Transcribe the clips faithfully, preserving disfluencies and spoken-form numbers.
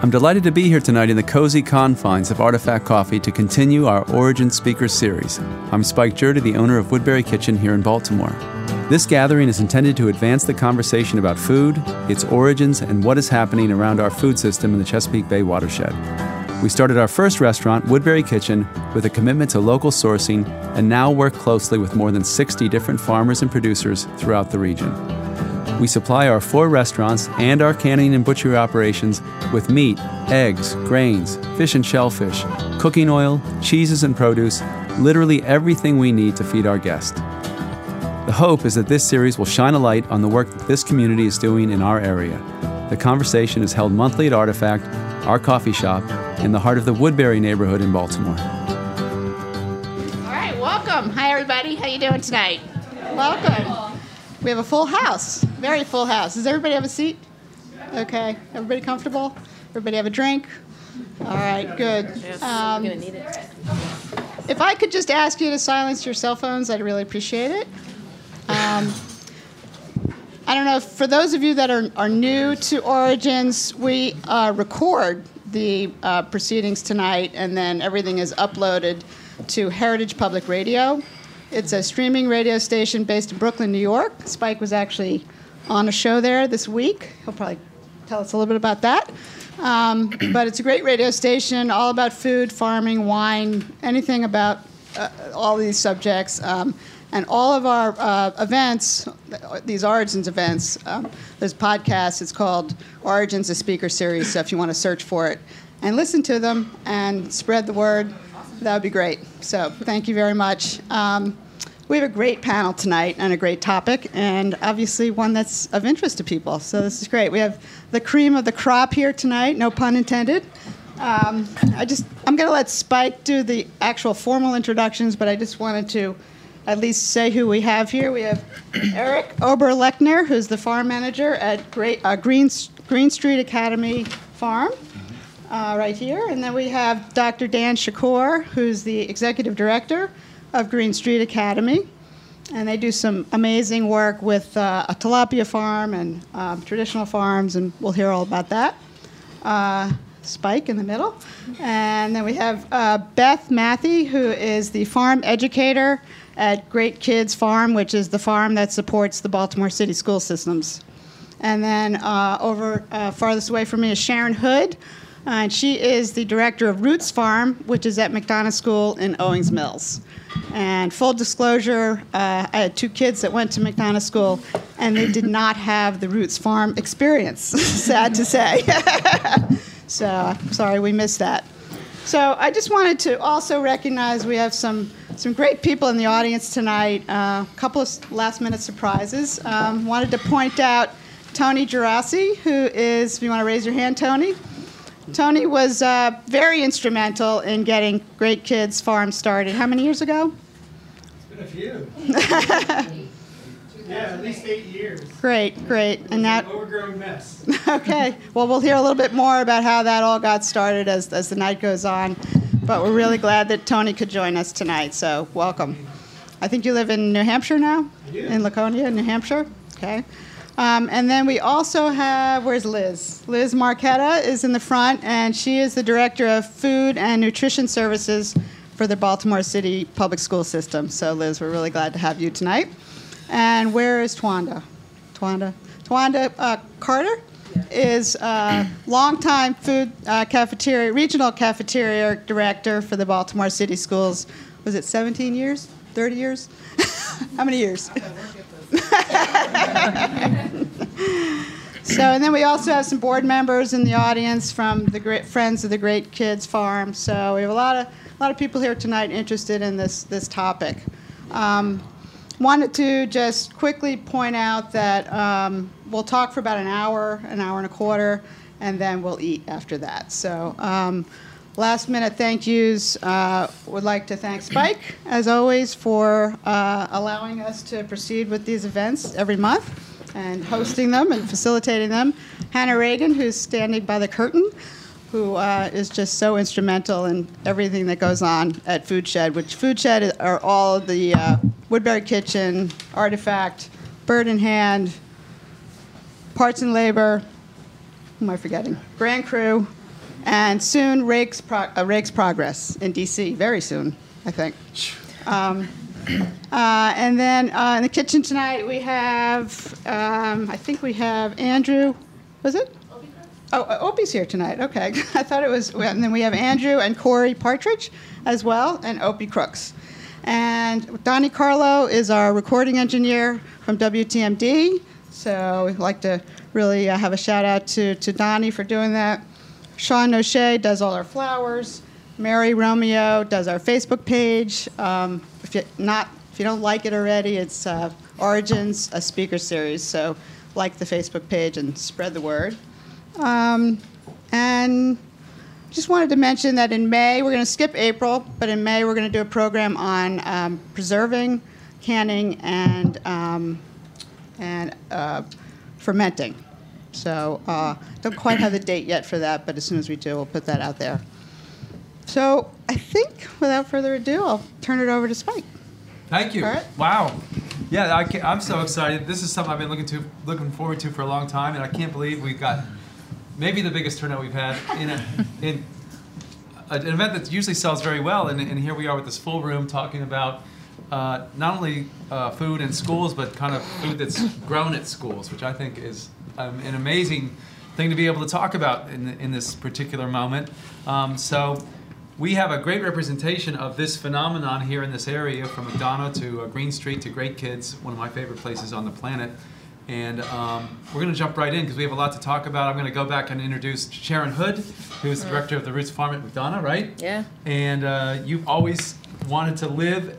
I'm delighted to be here tonight in the cozy confines of Artifact Coffee to continue our Origin Speaker Series. I'm Spike Jurda, the owner of Woodbury Kitchen here in Baltimore. This gathering is intended to advance the conversation about food, its origins, and what is happening around our food system in the Chesapeake Bay watershed. We started our first restaurant, Woodbury Kitchen, with a commitment to local sourcing and now work closely with more than sixty different farmers and producers throughout the region. We supply our four restaurants and our canning and butchery operations with meat, eggs, grains, fish and shellfish, cooking oil, cheeses and produce, literally everything we need to feed our guests. The hope is that this series will shine a light on the work that this community is doing in our area. The conversation is held monthly at Artifact, our coffee shop, in the heart of the Woodbury neighborhood in Baltimore. All right, welcome. Hi, everybody. How you doing tonight? Welcome. We have a full house, very full house. Does everybody have a seat? Okay. Everybody comfortable? Everybody have a drink? All right, good. Um, if I could just ask you to silence your cell phones, I'd really appreciate it. Um, I don't know, for those of you that are, are new to Origins, we uh, record the uh, proceedings tonight, and then everything is uploaded to Heritage Public Radio. It's a streaming radio station based in Brooklyn, New York. Spike was actually on a show there this week. He'll probably tell us a little bit about that. Um, but it's a great radio station, all about food, farming, wine, anything about uh, all these subjects. Um, and all of our uh, events, these Origins events, um, there's podcasts. It's called Origins, a Speaker Series, so if you want to search for it and listen to them and spread the word, that would be great. So thank you very much. Um, we have a great panel tonight and a great topic, and obviously one that's of interest to people. So this is great. We have the cream of the crop here tonight, no pun intended. Um, I just, I'm going to let Spike do the actual formal introductions, but I just wanted to at least say who we have here. We have Eric Oberlechner, who's the farm manager at Great, uh, Green, Green Street Academy Farm. Uh, right here. And then we have Doctor Dan Shakoor, who's the executive director of Green Street Academy. And they do some amazing work with uh, a tilapia farm and um, traditional farms, and we'll hear all about that. Uh, Spike in the middle. And then we have uh, Beth Matthey, who is the farm educator at Great Kids Farm, which is the farm that supports the Baltimore City school systems. And then uh, over uh, farthest away from me is Sharon Hood, Uh, and she is the director of Roots Farm, which is at McDonough School in Owings Mills. And full disclosure, uh, I had two kids that went to McDonough School, and they did not have the Roots Farm experience, sad to say. So I'm sorry we missed that. So I just wanted to also recognize we have some, some great people in the audience tonight, a uh, couple of last-minute surprises. Um, wanted to point out Tony Gerasi, who is, if you want to raise your hand, Tony. Tony was uh, very instrumental in getting Great Kids Farm started. How many years ago? It's been a few. Yeah, at least eight years. Great, great. It was and now, an overgrown mess. Okay. Well, we'll hear a little bit more about how that all got started as, as the night goes on. But we're really glad that Tony could join us tonight, so welcome. I think you live in New Hampshire now? I do. In Laconia, New Hampshire? Okay. Um, and then we also have, where's Liz? Liz Marquetta is in the front, and she is the Director of Food and Nutrition Services for the Baltimore City Public School System. So, Liz, we're really glad to have you tonight. And where is Twanda? Twanda? Twanda uh, Carter is a longtime food uh, cafeteria, regional cafeteria director for the Baltimore City Schools. Was it seventeen years? thirty years? How many years? So, and then we also have some board members in the audience from the Great Friends of the Great Kids Farm. So we have a lot of a lot of people here tonight interested in this this topic. Um, wanted to just quickly point out that um, we'll talk for about an hour, an hour and a quarter, and then we'll eat after that. So. Um, Last minute thank yous. Uh, would like to thank Spike, as always, for uh, allowing us to proceed with these events every month and hosting them and facilitating them. Hannah Reagan, who's standing by the curtain, who uh, is just so instrumental in everything that goes on at Food Shed, which Food Shed are all of the uh, Woodbury Kitchen, Artifact, Bird in Hand, Parts and Labor, who am I forgetting? Grand Crew, and soon Rake's, Pro- uh, Rake's Progress in D C, very soon, I think. Um, uh, and then uh, in the kitchen tonight we have, um, I think we have Andrew, was it? Oh, uh, Opie's here tonight. Okay, I thought it was. And then we have Andrew and Corey Partridge, as well, and Opie Crooks. And Donnie Carlo is our recording engineer from W T M D. So we'd like to really uh, have a shout out to to Donnie for doing that. Sean O'Shea does all our flowers. Mary Romeo does our Facebook page. Um, if you not, if you don't like it already, it's uh, Origins, a speaker series. So like the Facebook page and spread the word. Um, and just wanted to mention that in May, we're going to skip April, but in May we're going to do a program on um, preserving, canning, and, um, and uh, fermenting. So uh, don't quite have the date yet for that, but as soon as we do, we'll put that out there. So I think, without further ado, I'll turn it over to Spike. Thank you. All right. Wow. Yeah, I can, I'm so excited. This is something I've been looking to, looking forward to for a long time, and I can't believe we've got maybe the biggest turnout we've had in, a, in a, an event that usually sells very well, and, and here we are with this full room talking about uh, not only uh, food in schools, but kind of food that's grown at schools, which I think is um, an amazing thing to be able to talk about in, in this particular moment. Um, so we have a great representation of this phenomenon here in this area, from McDonough to uh, Green Street to Great Kids, one of my favorite places on the planet. And um, we're going to jump right in because we have a lot to talk about. I'm going to go back and introduce Sharon Hood, who is the director of the Roots Farm at McDonough, right? Yeah. And uh, you've always wanted to live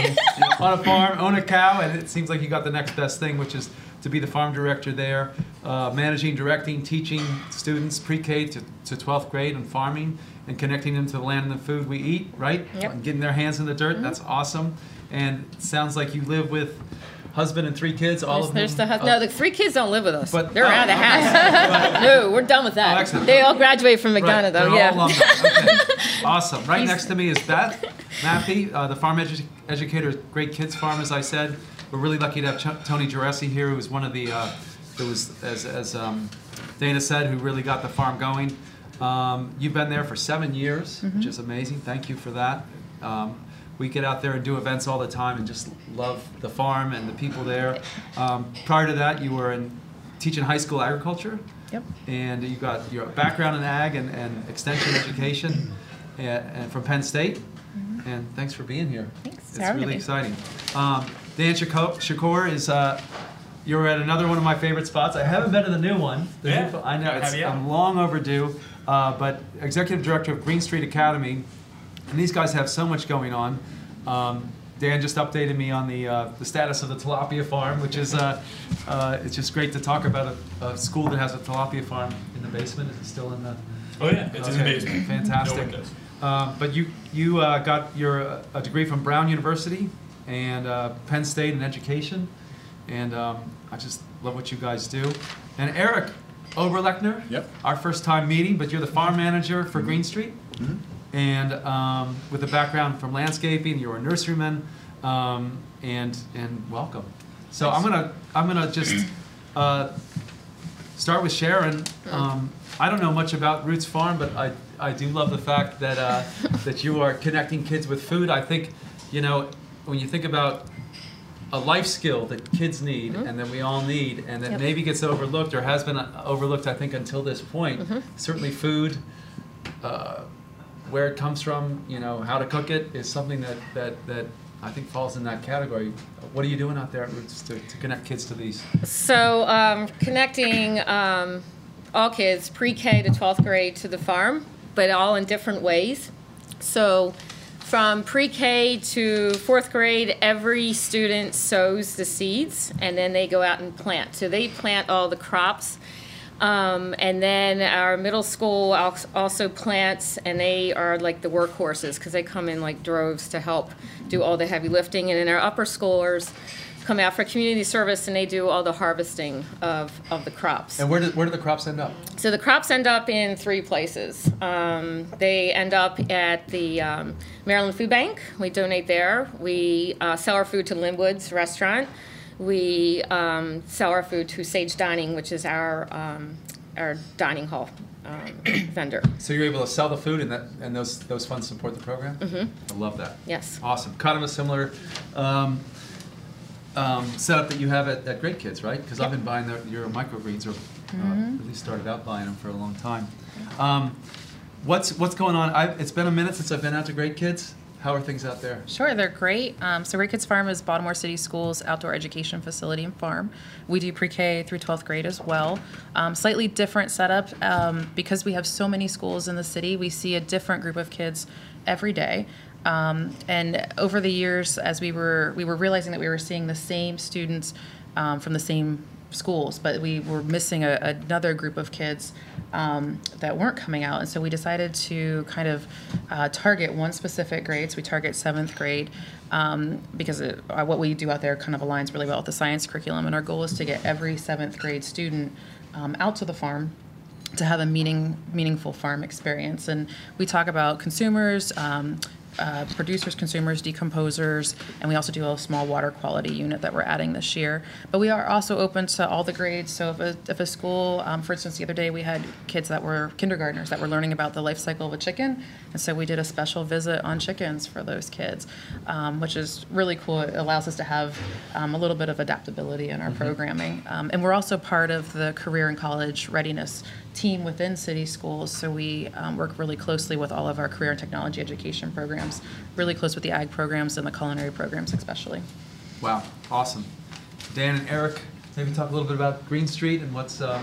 on a farm, own a cow, and it seems like you got the next best thing, which is to be the farm director there, uh, managing, directing, teaching students pre-K to, to twelfth grade on farming and connecting them to the land and the food we eat, right? Yep. And getting their hands in the dirt. Mm-hmm. That's awesome. And it sounds like you live with husband and three kids, all There's, of them. there's the hus- Oh. No, the three kids don't live with us. But- They're oh, out of the okay. house. No, we're done with that. Oh, excellent. They all graduated from McDonough, Right, though. they're Yeah. all alumni. Okay. Awesome. Right He's- next to me is Beth Mappy, uh, the farm edu- educator at Great Kids Farm, as I said. We're really lucky to have Ch- Tony Giresi here, who was one of the, uh, who was, as, as um, Dana said, who really got the farm going. Um, you've been there for seven years, Mm-hmm. which is amazing. Thank you for that. Um, we get out there and do events all the time and just love the farm and the people there. Um, prior to that, you were in teaching high school agriculture. Yep. And you got your background in ag and, and extension education and, and from Penn State. Mm-hmm. And thanks for being here. Thanks for It's having really me. exciting. Um, Dan Shako- Shakur is, uh, you're at another one of my favorite spots. I haven't been to the new one. The Yeah. new- I know, it's, Have you? I'm long overdue. Uh, but executive director of Green Street Academy, and these guys have so much going on. Um, Dan just updated me on the uh, the status of the tilapia farm, which is uh, uh, it's just great to talk about a, a school that has a tilapia farm in the basement. Is it still in the? Oh yeah, it's in the Okay, basement. Fantastic. No windows. Um, but you you uh, got your uh, a degree from Brown University and uh, Penn State in education, and um, I just love what you guys do. And Eric Oberlechner, Yep. our first time meeting, but you're the farm manager for Green Street, Mhm. and um, with a background from landscaping, you're a nurseryman, um, and and welcome. So I'm gonna I'm gonna just uh, start with Sharon. Um, I don't know much about Roots Farm, but I I do love the fact that uh, that you are connecting kids with food. I think, you know, when you think about a life skill that kids need Mm-hmm. and that we all need and that Yep. maybe gets overlooked or has been uh, overlooked, I think, until this point. Mm-hmm. Certainly food, uh, where it comes from, you know, how to cook it is something that, that, that I think falls in that category. What are you doing out there at Roots to, to connect kids to these? So um, connecting um, all kids, pre-K to twelfth grade, to the farm, but all in different ways. So from pre-K to fourth grade, every student sows the seeds, and then they go out and plant. So they plant all the crops. Um, and then our middle school als- also plants, and they are like the workhorses because they come in like droves to help do all the heavy lifting. And then our upper schoolers come out for community service, and they do all the harvesting of, of the crops. And where do, where do the crops end up? So the crops end up in three places. Um, they end up at the um, Maryland Food Bank. We donate there. We uh, sell our food to Linwood's restaurant. We um, sell our food to Sage Dining, which is our um, our dining hall. um, vendor. So you're able to sell the food, and that and those those funds support the program. Mhm. I love that. Yes. Awesome. Kind of a similar um, um, setup that you have at, at Great Kids, right? Because I've been buying the, your microgreens, or uh, at least started out buying them for a long time. Um, what's what's going on? I've, it's been a minute since I've been out to Great Kids. How are things out there? Sure, they're great. Um, so Great Kids Farm is Baltimore City Schools' outdoor education facility and farm. We do pre-K through twelfth grade as well. Um, slightly different setup um, because we have so many schools in the city. We see a different group of kids every day. Um, and over the years, as we were we were realizing that we were seeing the same students um, from the same schools, but we were missing a, another group of kids um, that weren't coming out. And so we decided to kind of uh, target one specific grade. So we target seventh grade um, because it, uh, what we do out there kind of aligns really well with the science curriculum. And our goal is to get every seventh grade student um, out to the farm to have a meaning, meaningful farm experience. And we talk about consumers, um, Uh, producers, consumers, decomposers, and we also do a small water quality unit that we're adding this year. But we are also open to all the grades. So if a, if a school, um, for instance, the other day we had kids that were kindergartners that were learning about the life cycle of a chicken, and so we did a special visit on chickens for those kids, um, which is really cool. It allows us to have um, a little bit of adaptability in our mm-hmm. programming. Um, and we're also part of the career and college readiness team within city schools, so we um, work really closely with all of our career and technology education programs, really close with the ag programs and the culinary programs especially. Wow, awesome. Dan and Eric, maybe talk a little bit about Green Street and what's, um,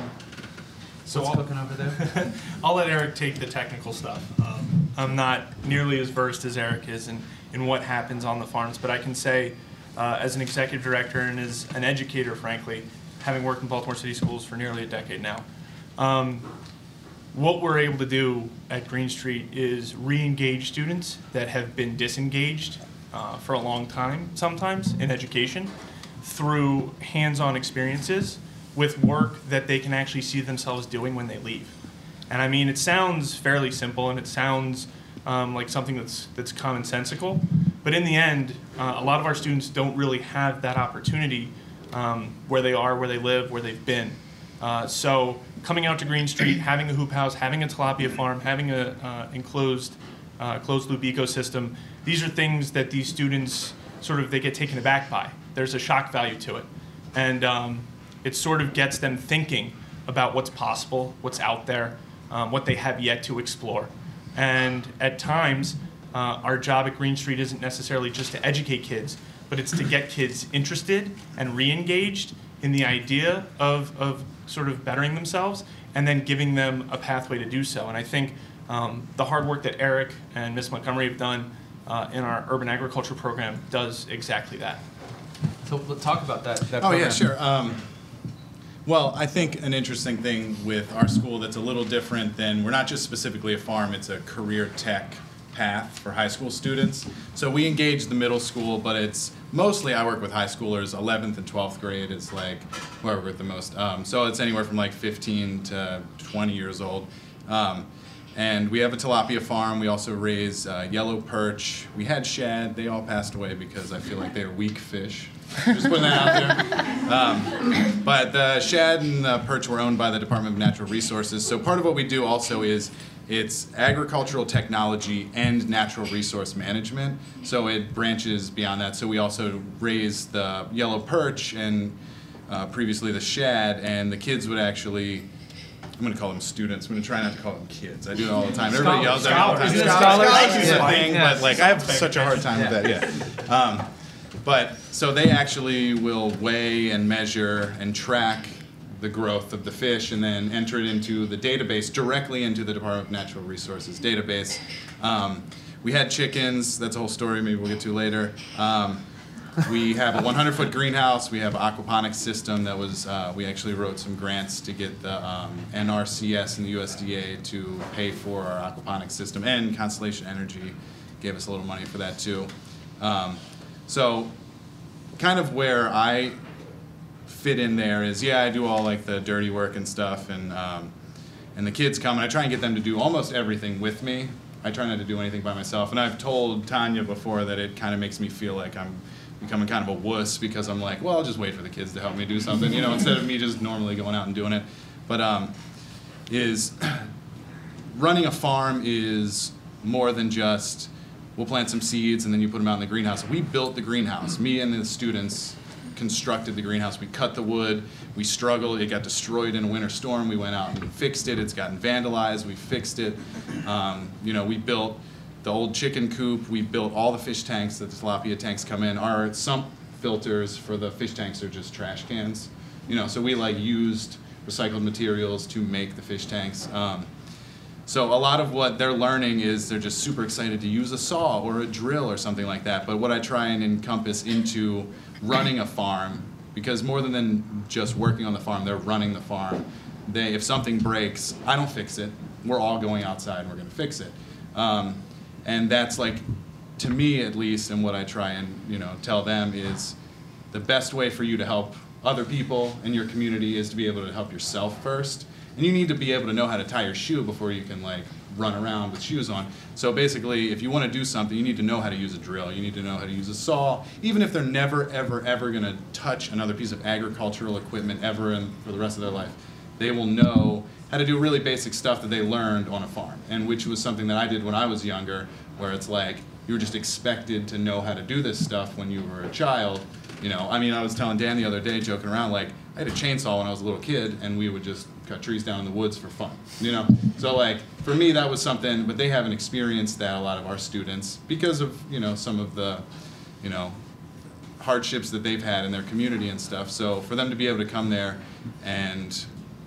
so what's I'll, cooking over there. I'll let Eric take the technical stuff. Um, I'm not nearly as versed as Eric is in, in what happens on the farms, but I can say uh, as an executive director and as an educator, frankly, having worked in Baltimore City Schools for nearly a decade now, Um, what we're able to do at Green Street is re-engage students that have been disengaged uh, for a long time, sometimes, in education, through hands-on experiences with work that they can actually see themselves doing when they leave. And I mean, it sounds fairly simple, and it sounds um, like something that's, that's commonsensical, but in the end, uh, a lot of our students don't really have that opportunity um, where they are, where they live, where they've been. Uh, so coming out to Green Street, having a hoop house, having a tilapia farm, having a uh, enclosed uh, closed loop ecosystem, these are things that these students sort of, they get taken aback by. There's a shock value to it. And um, it sort of gets them thinking about what's possible, what's out there, um, what they have yet to explore. And at times, uh, our job at Green Street isn't necessarily just to educate kids, but it's to get kids interested and re-engaged in the idea of, of sort of bettering themselves and then giving them a pathway to do so. And I think um, the hard work that Eric and Miz Montgomery have done uh, in our urban agriculture program does exactly that. So let's talk about that. that oh program. yeah, sure. Um, well, I think an interesting thing with our school that's a little different than, we're not just specifically a farm, it's a career tech path for high school students. So we engage the middle school, but it's mostly, I work with high schoolers. eleventh and twelfth grade is like where I work with the most. Um, so it's anywhere from like fifteen to twenty years old. Um, and we have a tilapia farm. We also raise uh, yellow perch. We had shad. They all passed away because I feel like they're weak fish. Just putting that out there. Um, but the shad and the perch were owned by the Department of Natural Resources. So part of what we do also is it's agricultural technology and natural resource management, so it branches beyond that. So we also raise the yellow perch and uh, previously the shad, and the kids would actually, I'm going to call them students. I'm going to try not to call them kids. I do it all the time. Everybody yells at me all the time. Isn't it scholars? Scholars is Yeah. a thing, Yeah. but like I have such a hard time with that. Yeah. Um, but so they actually will weigh and measure and track the growth of the fish and then enter it into the database, directly into the Department of Natural Resources database. Um, we had chickens, that's a whole story maybe we'll get to later. Um, we have a hundred foot greenhouse, we have an aquaponics system that was, uh, we actually wrote some grants to get the um, N R C S and the U S D A to pay for our aquaponics system, and Constellation Energy gave us a little money for that too. Um, so kind of where I fit in there is, yeah, I do all like the dirty work and stuff, and um, and the kids come, and I try and get them to do almost everything with me. I try not to do anything by myself, and I've told Tanya before that it kind of makes me feel like I'm becoming kind of a wuss because I'm like, well, I'll just wait for the kids to help me do something, you know, instead of me just normally going out and doing it. But um, is running a farm is more than just, we'll plant some seeds and then you put them out in the greenhouse. We built the greenhouse. Me and the students constructed the greenhouse. We cut the wood. We struggled. It got destroyed in a winter storm. We went out and fixed it. It's gotten vandalized. We fixed it. Um, you know, we built the old chicken coop. We built all the fish tanks that the tilapia tanks come in. Our sump filters for the fish tanks are just trash cans. You know, so we like used recycled materials to make the fish tanks. Um, So a lot of what they're learning is they're just super excited to use a saw or a drill or something like that. But what I try and encompass into running a farm, because more than just working on the farm, they're running the farm. They, if something breaks, I don't fix it. We're all going outside and we're going to fix it. Um, and that's like, to me at least, and what I try and you know tell them is the best way for you to help other people in your community is to be able to help yourself first. And you need to be able to know how to tie your shoe before you can like run around with shoes on. So basically, if you want to do something, you need to know how to use a drill. You need to know how to use a saw. Even if they're never, ever, ever going to touch another piece of agricultural equipment ever in, for the rest of their life, they will know how to do really basic stuff that they learned on a farm, and which was something that I did when I was younger, where it's like you were just expected to know how to do this stuff when you were a child. You know, I mean, I was telling Dan the other day, joking around, like, I had a chainsaw when I was a little kid, and we would just cut trees down in the woods for fun, you know? So, like, for me, that was something, but they haven't experienced that, a lot of our students, because of, you know, some of the, you know, hardships that they've had in their community and stuff. So for them to be able to come there and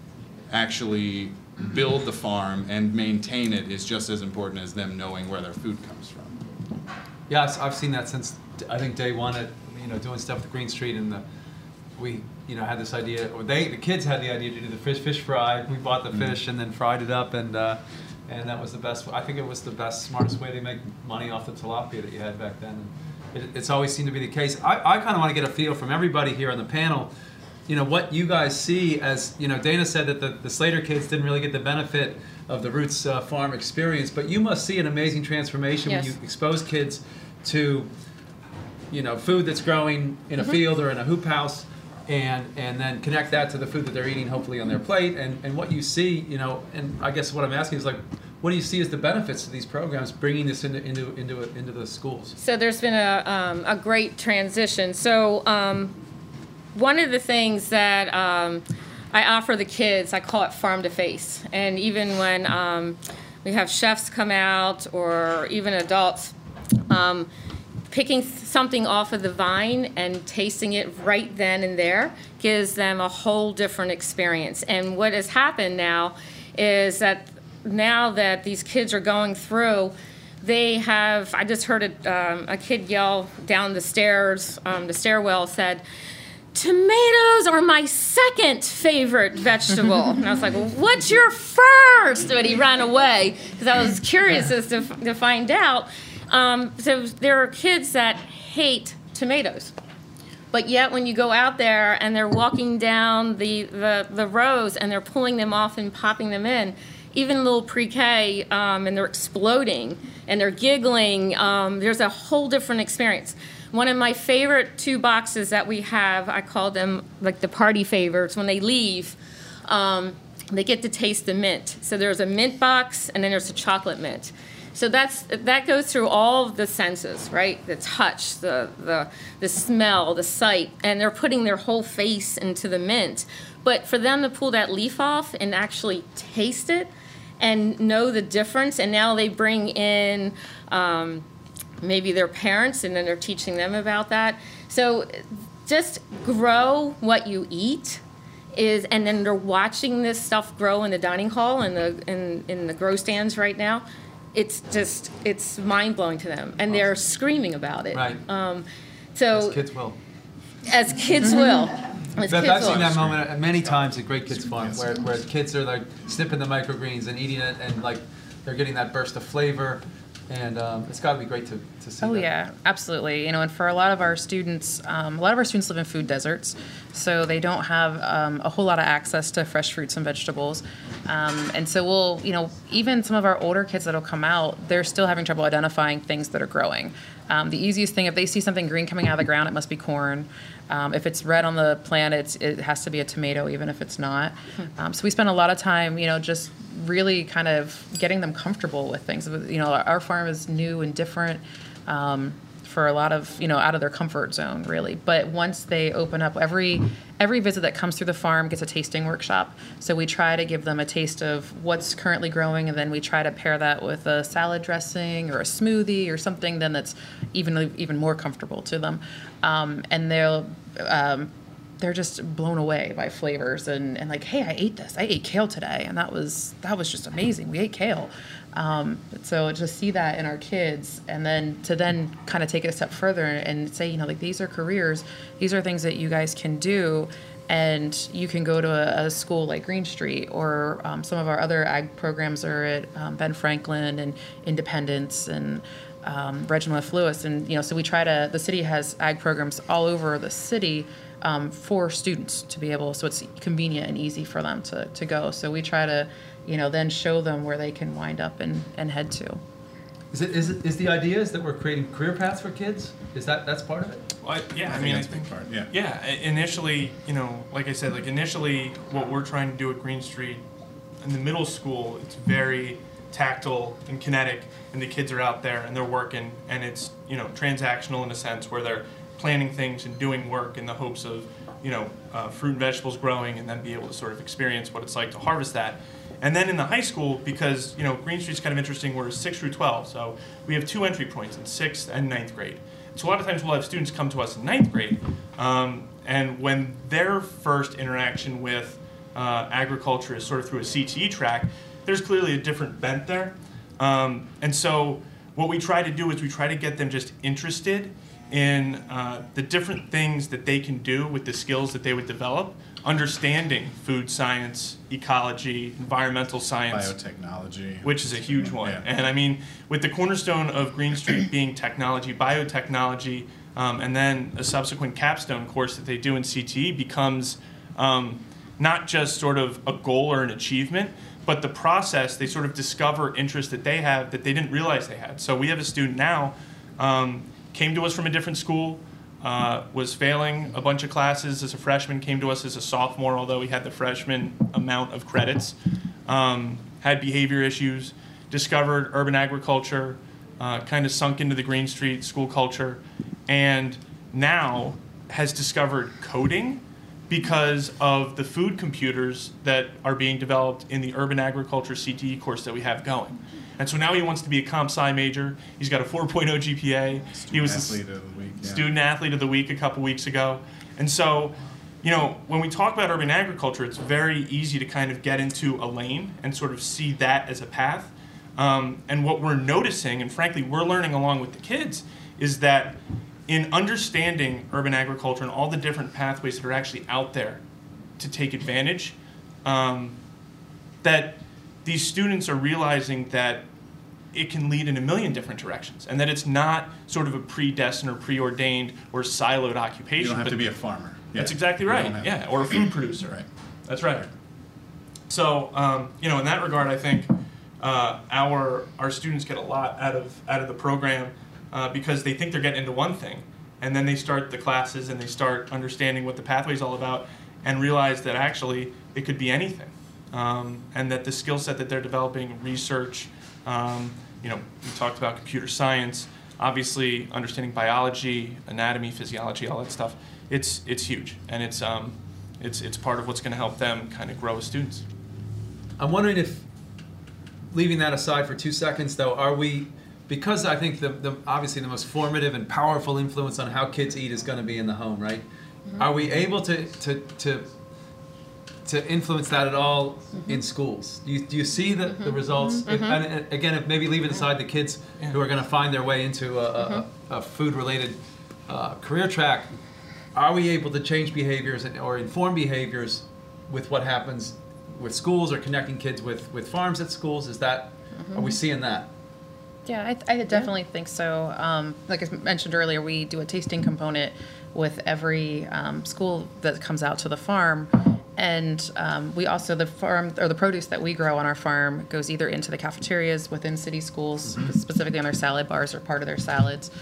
actually build the farm and maintain it is just as important as them knowing where their food comes from. Yes, I've seen that since, I think, day one at, you know, doing stuff with Green Street, and the, we, you know, had this idea, or they, the kids had the idea to do the fish, fish fry. We bought the mm-hmm. fish and then fried it up, and uh, and that was the best, I think it was the best, smartest way to make money off the tilapia that you had back then. And it, it's always seemed to be the case. I, I kind of want to get a feel from everybody here on the panel, you know, what you guys see as, you know, Dana said that the, the Slater kids didn't really get the benefit of the Roots uh, Farm experience, but you must see an amazing transformation yes. when you expose kids to, you know, food that's growing in a mm-hmm. field or in a hoop house, and and then connect that to the food that they're eating, hopefully on their plate, and, and what you see, you know, and I guess what I'm asking is like, what do you see as the benefits of these programs, bringing this into into into into the schools? So there's been a um, a great transition. So um, one of the things that um, I offer the kids, I call it farm to face, and even when um, we have chefs come out or even adults. Um, Picking something off of the vine and tasting it right then and there gives them a whole different experience. And what has happened now is that now that these kids are going through, they have, I just heard a, um, a kid yell down the stairs, um, the stairwell said, "Tomatoes are my second favorite vegetable." And I was like, well, "What's your first?" And he ran away because I was curious as to, to find out. Um, so there are kids that hate tomatoes, but yet when you go out there and they're walking down the, the, the rows and they're pulling them off and popping them in, even little pre-K, um, and they're exploding and they're giggling, um, there's a whole different experience. One of my favorite two boxes that we have, I call them like the party favorites. When they leave, um, they get to taste the mint. So there's a mint box and then there's a chocolate mint. So that's that goes through all of the senses, right? The touch, the the the smell, the sight, and they're putting their whole face into the mint. But for them to pull that leaf off and actually taste it and know the difference, and now they bring in um, maybe their parents, and then they're teaching them about that. So just grow what you eat. Is and then they're watching this stuff grow in the dining hall and the in in the grow stands right now. It's just, it's mind-blowing to them, and they're screaming about it. Right. Um, so as kids will. As kids will. As Beth, kids I've will. seen that moment many times at Great Kids Farm, where, where kids are like snipping the microgreens and eating it, and like they're getting that burst of flavor, and um, it's got to be great to, to see. Oh that. yeah, absolutely. You know, and for a lot of our students, um, a lot of our students live in food deserts, so they don't have um, a whole lot of access to fresh fruits and vegetables. Um, and so we'll, you know, even some of our older kids that'll come out, they're still having trouble identifying things that are growing. Um, the easiest thing, if they see something green coming out of the ground, it must be corn. Um, if it's red on the plan, it's, it has to be a tomato, even if it's not. Um, so we spend a lot of time, you know, just really kind of getting them comfortable with things. You know, our, our farm is new and different. Um, for a lot of, you know, out of their comfort zone, really. But once they open up, every every visit that comes through the farm gets a tasting workshop. So we try to give them a taste of what's currently growing, and then we try to pair that with a salad dressing or a smoothie or something then that's even even more comfortable to them. Um, and they'll um, they're just blown away by flavors and, and like, hey, I ate this. I ate kale today, and that was that was just amazing. We ate kale. Um, so to see that in our kids, and then to then kind of take it a step further and say, you know, like, these are careers, these are things that you guys can do, and you can go to a, a school like Green Street, or um, some of our other ag programs are at um, Ben Franklin and Independence and um, Reginald F. Lewis, and you know, so we try to. The city has ag programs all over the city. Um, for students to be able, so it's convenient and easy for them to, to go. So we try to, you know, then show them where they can wind up and, and head to. Is it is it is the idea is that we're creating career paths for kids? Is that that's part of it? Well, I, yeah, I, I mean, think that's I a big think, part. Yeah. yeah. i- Initially, you know, like I said, like initially, what we're trying to do at Green Street in the middle school, it's very tactile and kinetic, and the kids are out there and they're working, and it's, you know, transactional in a sense where they're planning things and doing work in the hopes of, you know, uh, fruit and vegetables growing, and then be able to sort of experience what it's like to harvest that. And then in the high school, because, you know, Green Street's kind of interesting, we're six through twelve, so we have two entry points in sixth and ninth grade. So a lot of times we'll have students come to us in ninth grade, um, and when their first interaction with uh, agriculture is sort of through a C T E track, there's clearly a different bent there. Um, and so what we try to do is we try to get them just interested in uh, the different things that they can do with the skills that they would develop, understanding food science, ecology, environmental science, Biotechnology. which is a huge one. Yeah. And I mean, with the cornerstone of Green Street being technology, biotechnology, um, and then a subsequent capstone course that they do in C T E becomes um, not just sort of a goal or an achievement, but the process, they sort of discover interests that they have that they didn't realize they had. So we have a student now, um, came to us from a different school, uh, was failing a bunch of classes as a freshman, came to us as a sophomore, although he had the freshman amount of credits, um, had behavior issues, discovered urban agriculture, uh, kind of sunk into the Green Street school culture, and now has discovered coding because of the food computers that are being developed in the urban agriculture C T E course that we have going. And so now he wants to be a comp sci major. He's got a four point oh G P A. He was Athlete a of the week. Yeah. student athlete of the week a couple weeks ago. And so, you know, when we talk about urban agriculture, it's very easy to kind of get into a lane and sort of see that as a path. Um, and what we're noticing, and frankly, we're learning along with the kids, is that in understanding urban agriculture and all the different pathways that are actually out there to take advantage, um, that these students are realizing that it can lead in a million different directions, and that it's not sort of a predestined or preordained or siloed occupation. You don't have but to be a farmer. Yeah. That's exactly You right. don't have Yeah, to. or a food producer. Right. That's right. So, um, you know, in that regard, I think uh, our our students get a lot out of out of the program uh, because they think they're getting into one thing, and then they start the classes and they start understanding what the pathway is all about, and realize that actually it could be anything, um, and that the skill set that they're developing, research, um, you know, we talked about computer science, obviously understanding biology, anatomy, physiology, all that stuff. It's it's huge, and it's um, it's it's part of what's going to help them kind of grow as students. I'm wondering if, leaving that aside for two seconds, though, are we, because I think the, the obviously the most formative and powerful influence on how kids eat is going to be in the home, right? Mm-hmm. Are we able to to to to influence that at all mm-hmm. in schools? Do you, do you see the, mm-hmm. the results? Mm-hmm. If, and, and again, if maybe leaving aside the kids yeah. who are going to find their way into a, mm-hmm. a, a food-related uh, career track, are we able to change behaviors and, or inform behaviors with what happens with schools, or connecting kids with, with farms at schools? Is that, mm-hmm. are we seeing that? Yeah, I, I definitely yeah. think so. Um, like I mentioned earlier, we do a tasting component with every um, school that comes out to the farm. And um, we also, the farm, or the produce that we grow on our farm goes either into the cafeterias within city schools, mm-hmm. specifically on their salad bars or part of their salads.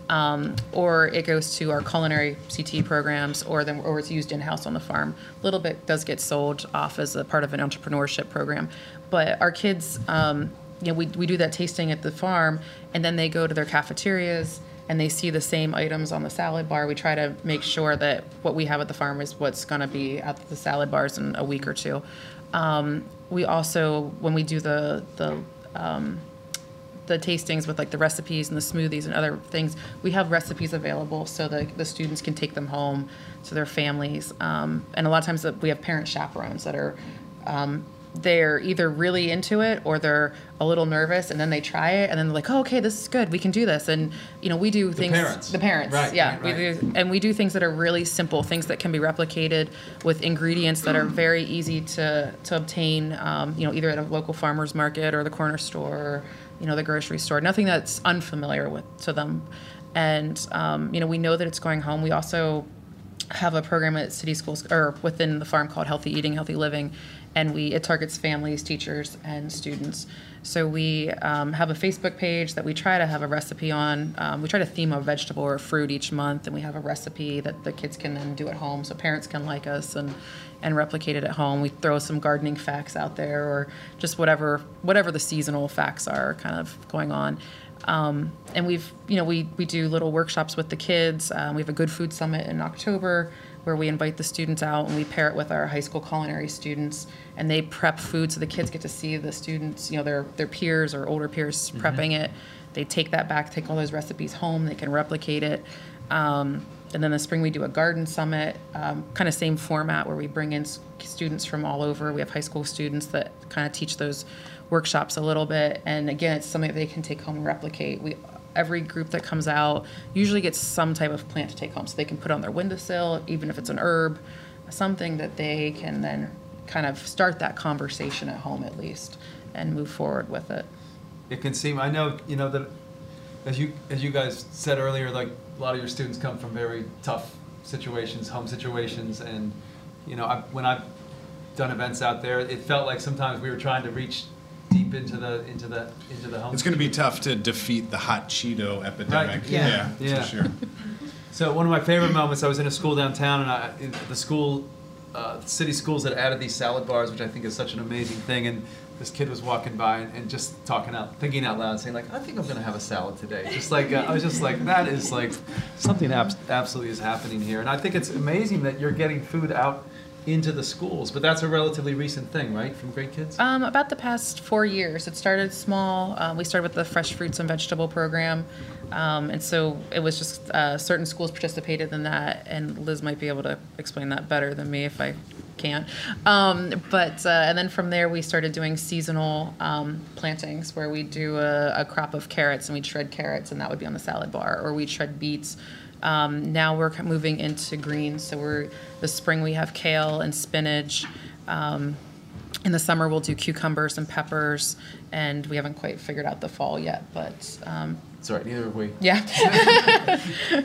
Um, or it goes to our culinary C T programs, or then or it's used in-house on the farm. A little bit does get sold off as a part of an entrepreneurship program, but our kids, um, you know, we we do that tasting at the farm, and then they go to their cafeterias and they see the same items on the salad bar. We try to make sure that what we have at the farm is what's going to be at the salad bars in a week or two. Um, we also, when we do the the um, the tastings with like the recipes and the smoothies and other things, we have recipes available so that the students can take them home to their families. Um, and a lot of times we have parent chaperones that are, um, they're either really into it or they're a little nervous, and then they try it and then they're like, oh, okay, this is good. We can do this. And, you know, we do things. The parents. The parents. Right, yeah. right, right. We do, and we do things that are really simple, things that can be replicated with ingredients that are very easy to, to obtain, um, you know, either at a local farmer's market or the corner store, or, you know, the grocery store, nothing that's unfamiliar with to them. And, um, you know, we know that it's going home. We also have a program at city schools or within the farm called Healthy Eating, Healthy Living, and we it targets families, teachers, and students. So we um, have a Facebook page that we try to have a recipe on. Um, we try to theme a vegetable or a fruit each month, and we have a recipe that the kids can then do at home, so parents can like us and and replicate it at home. We throw some gardening facts out there, or just whatever whatever the seasonal facts are kind of going on. Um, and we've, you know, we, we do little workshops with the kids. Um, we have a Good Food Summit in October where we invite the students out and we pair it with our high school culinary students, and they prep food so the kids get to see the students, you know, their, their peers or older peers mm-hmm. prepping it. They take that back, take all those recipes home, they can replicate it. Um, and then this spring we do a garden summit, um, kind of same format where we bring in s- students from all over. We have high school students that kind of teach those workshops a little bit, and again, it's something that they can take home and replicate. We every group that comes out usually gets some type of plant to take home, so they can put it on their windowsill, even if it's an herb, something that they can then kind of start that conversation at home at least and move forward with it. It can seem, I know, you know, that as you as you guys said earlier, like a lot of your students come from very tough situations, home situations, and you know, I, when I've done events out there, it felt like sometimes we were trying to reach deep into the into the into the home. It's going to be tough to defeat the hot Cheeto epidemic. Right. Yeah. Yeah, Yeah. for sure. So one of my favorite moments, I was in a school downtown, and I, the school, uh, city schools had added these salad bars, which I think is such an amazing thing. And this kid was walking by and, and just talking out, thinking out loud, saying like, "I think I'm going to have a salad today." Just like uh, I was just like, that is like something abs- absolutely is happening here. And I think it's amazing that you're getting food out into the schools, but that's a relatively recent thing, right, from Great Kids? Um, about the past four years. It started small. Um, we started with the fresh fruits and vegetable program, um, and so it was just uh, certain schools participated in that, and Liz might be able to explain that better than me if I can't. Um, but uh, and then from there we started doing seasonal um, plantings where we do a, a crop of carrots and we'd shred carrots, and that would be on the salad bar, or we'd shred beets. Um, now we're moving into greens, so we're this spring we have kale and spinach. Um, in the summer we'll do cucumbers and peppers, and we haven't quite figured out the fall yet. But um, Sorry, neither have we. yeah,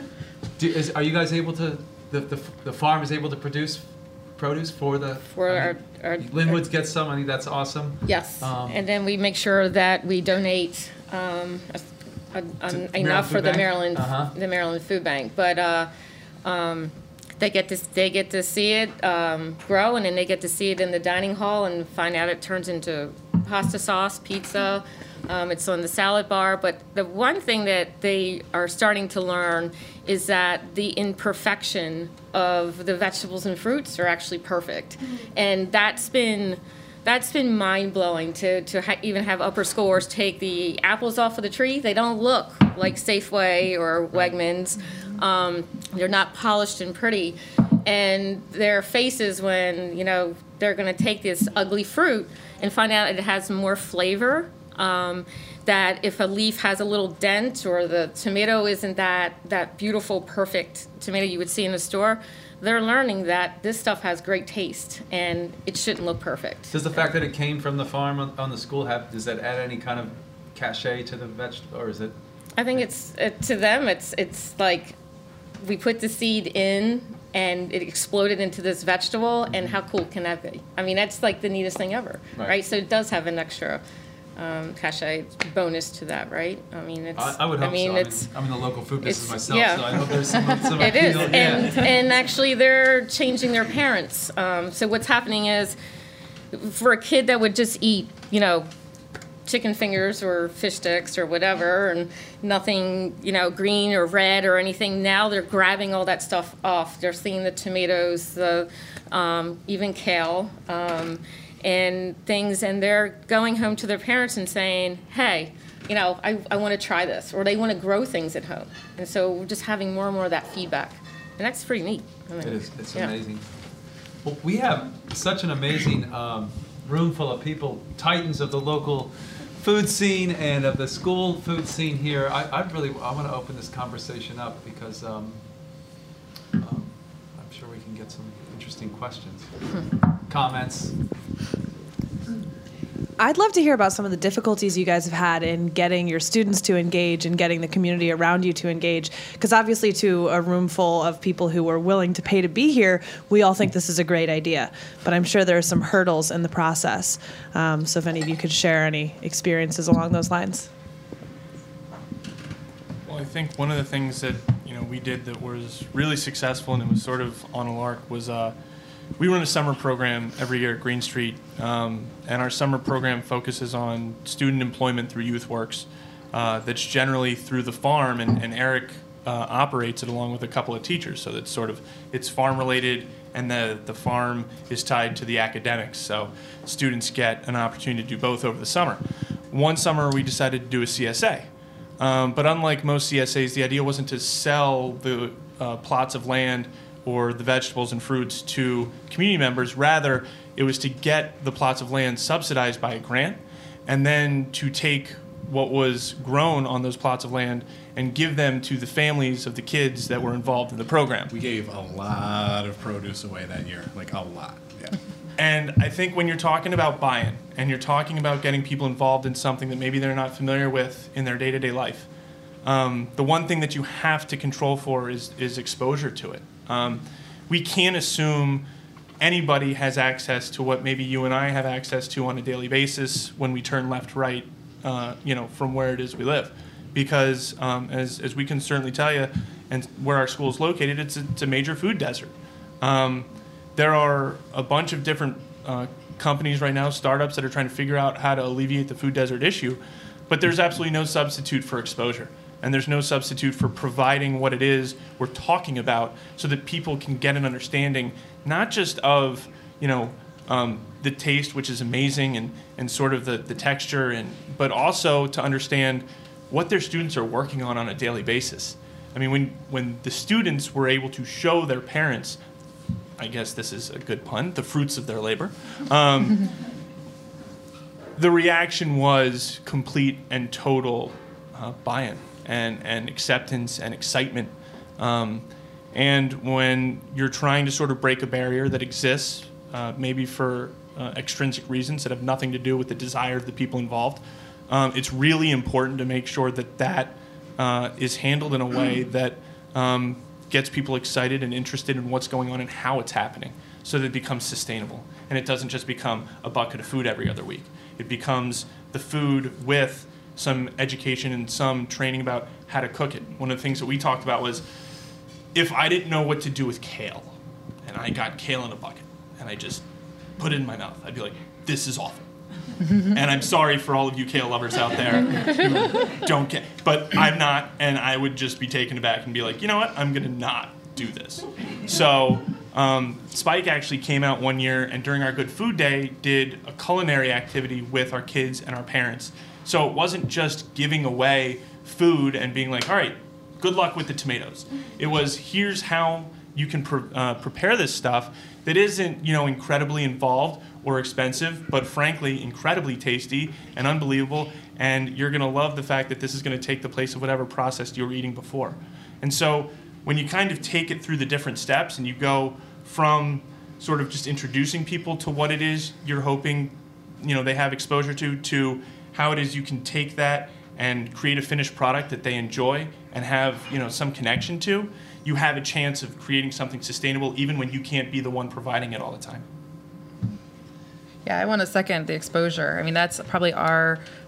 Do, is, are you guys able to? The, the the farm is able to produce produce for the For I our- mean, our- Linwoods gets some. I think that's awesome. Yes, Um, and then we make sure that we donate um, a- a- an- Maryland enough Food for the Bank? Maryland, Uh-huh. the Maryland Food Bank. But uh, um, they get to they get to see it um, grow, and then they get to see it in the dining hall and find out it turns into pasta sauce, pizza. Um, it's on the salad bar. But the one thing that they are starting to learn is that the imperfection of the vegetables and fruits are actually perfect, and that's been. That's been mind-blowing to, to ha- even have upper schoolers take the apples off of the tree. They don't look like Safeway or Wegmans. Um, they're not polished and pretty. And their faces when, you know, they're going to take this ugly fruit and find out it has more flavor, um, that if a leaf has a little dent or the tomato isn't that, that beautiful, perfect tomato you would see in the store, they're learning that this stuff has great taste and it shouldn't look perfect. Does the fact that it came from the farm on, on the school have does that add any kind of cachet to the vegetable, or is it? I think it's uh, to them it's it's like we put the seed in and it exploded into this vegetable, and how cool can that be? I mean, that's like the neatest thing ever, Right. right? So it does have an extra um, cachet bonus to that, right? I mean, it's. I, I would hope I mean, so. it's. I mean, I'm in the local food business it's- myself, yeah. so I hope there's some, some It is, appeal. and, Yeah. and actually they're changing their parents. Um, so what's happening is, for a kid that would just eat, you know, chicken fingers or fish sticks or whatever, and nothing, you know, green or red or anything, now they're grabbing all that stuff off. They're seeing the tomatoes, the um, even kale, um, and things, and they're going home to their parents and saying, hey, you know, I, I want to try this, or they want to grow things at home. And so we're just having more and more of that feedback. And that's pretty neat. I mean, It is. It's yeah. amazing. Well, we have such an amazing um, room full of people, titans of the local food scene and of the school food scene here. I, I really I want to open this conversation up because um, um, I'm sure we can get some interesting questions, comments. I'd love to hear about some of the difficulties you guys have had in getting your students to engage and getting the community around you to engage. Because obviously to a room full of people who are willing to pay to be here, we all think this is a great idea. But I'm sure there are some hurdles in the process. Um, so if any of you could share any experiences along those lines. Well, I think one of the things that you know we did that was really successful and it was sort of on a lark was uh, we run a summer program every year at Green Street, um, and our summer program focuses on student employment through YouthWorks. Uh, that's generally through the farm, and, and Eric uh, operates it along with a couple of teachers. So that's sort of it's farm related, and the the farm is tied to the academics. So students get an opportunity to do both over the summer. One summer we decided to do a C S A. Um, but unlike most C S As, the idea wasn't to sell the uh, plots of land or the vegetables and fruits to community members. Rather, it was to get the plots of land subsidized by a grant, and then to take what was grown on those plots of land and give them to the families of the kids that were involved in the program. We gave a lot of produce away that year, like a lot. Yeah. And I think when you're talking about buy-in and you're talking about getting people involved in something that maybe they're not familiar with in their day-to-day life, um, the one thing that you have to control for is, is exposure to it. Um, we can't assume anybody has access to what maybe you and I have access to on a daily basis when we turn left, right, uh, you know, from where it is we live. Because um, as, as we can certainly tell you, and where our school is located, it's a, it's a major food desert. Um, there are a bunch of different uh, companies right now, startups that are trying to figure out how to alleviate the food desert issue, but there's absolutely no substitute for exposure. And there's no substitute for providing what it is we're talking about so that people can get an understanding, not just of, you know, um, the taste, which is amazing, and, and sort of the, the texture, and but also to understand what their students are working on on a daily basis. I mean, when, when the students were able to show their parents, I guess this is a good pun, the fruits of their labor, um, the reaction was complete and total uh, buy-in. And, and acceptance and excitement. Um, and when you're trying to sort of break a barrier that exists, uh, maybe for uh, extrinsic reasons that have nothing to do with the desire of the people involved, um, it's really important to make sure that that uh, is handled in a way that um, gets people excited and interested in what's going on and how it's happening, so that it becomes sustainable. And it doesn't just become a bucket of food every other week. It becomes the food with some education and some training about how to cook it. One of the things that we talked about was, if I didn't know what to do with kale, and I got kale in a bucket, and I just put it in my mouth, I'd be like, this is awful. And I'm sorry for all of you kale lovers out there who don't get, but I'm not, and I would just be taken aback and be like, you know what, I'm gonna not do this. So um, Spike actually came out one year, and during our Good Food Day, did a culinary activity with our kids and our parents. So it wasn't just giving away food and being like, all right, good luck with the tomatoes. It was, here's how you can pre- uh, prepare this stuff that isn't, you know, incredibly involved or expensive, but frankly, incredibly tasty and unbelievable. And you're going to love the fact that this is going to take the place of whatever process you were eating before. And so when you kind of take it through the different steps and you go from sort of just introducing people to what it is you're hoping, you know, they have exposure to, to how it is you can take that and create a finished product that they enjoy and have, you know, some connection to, you have a chance of creating something sustainable even when you can't be the one providing it all the time. Yeah, I want to second the exposure. I mean, that's probably our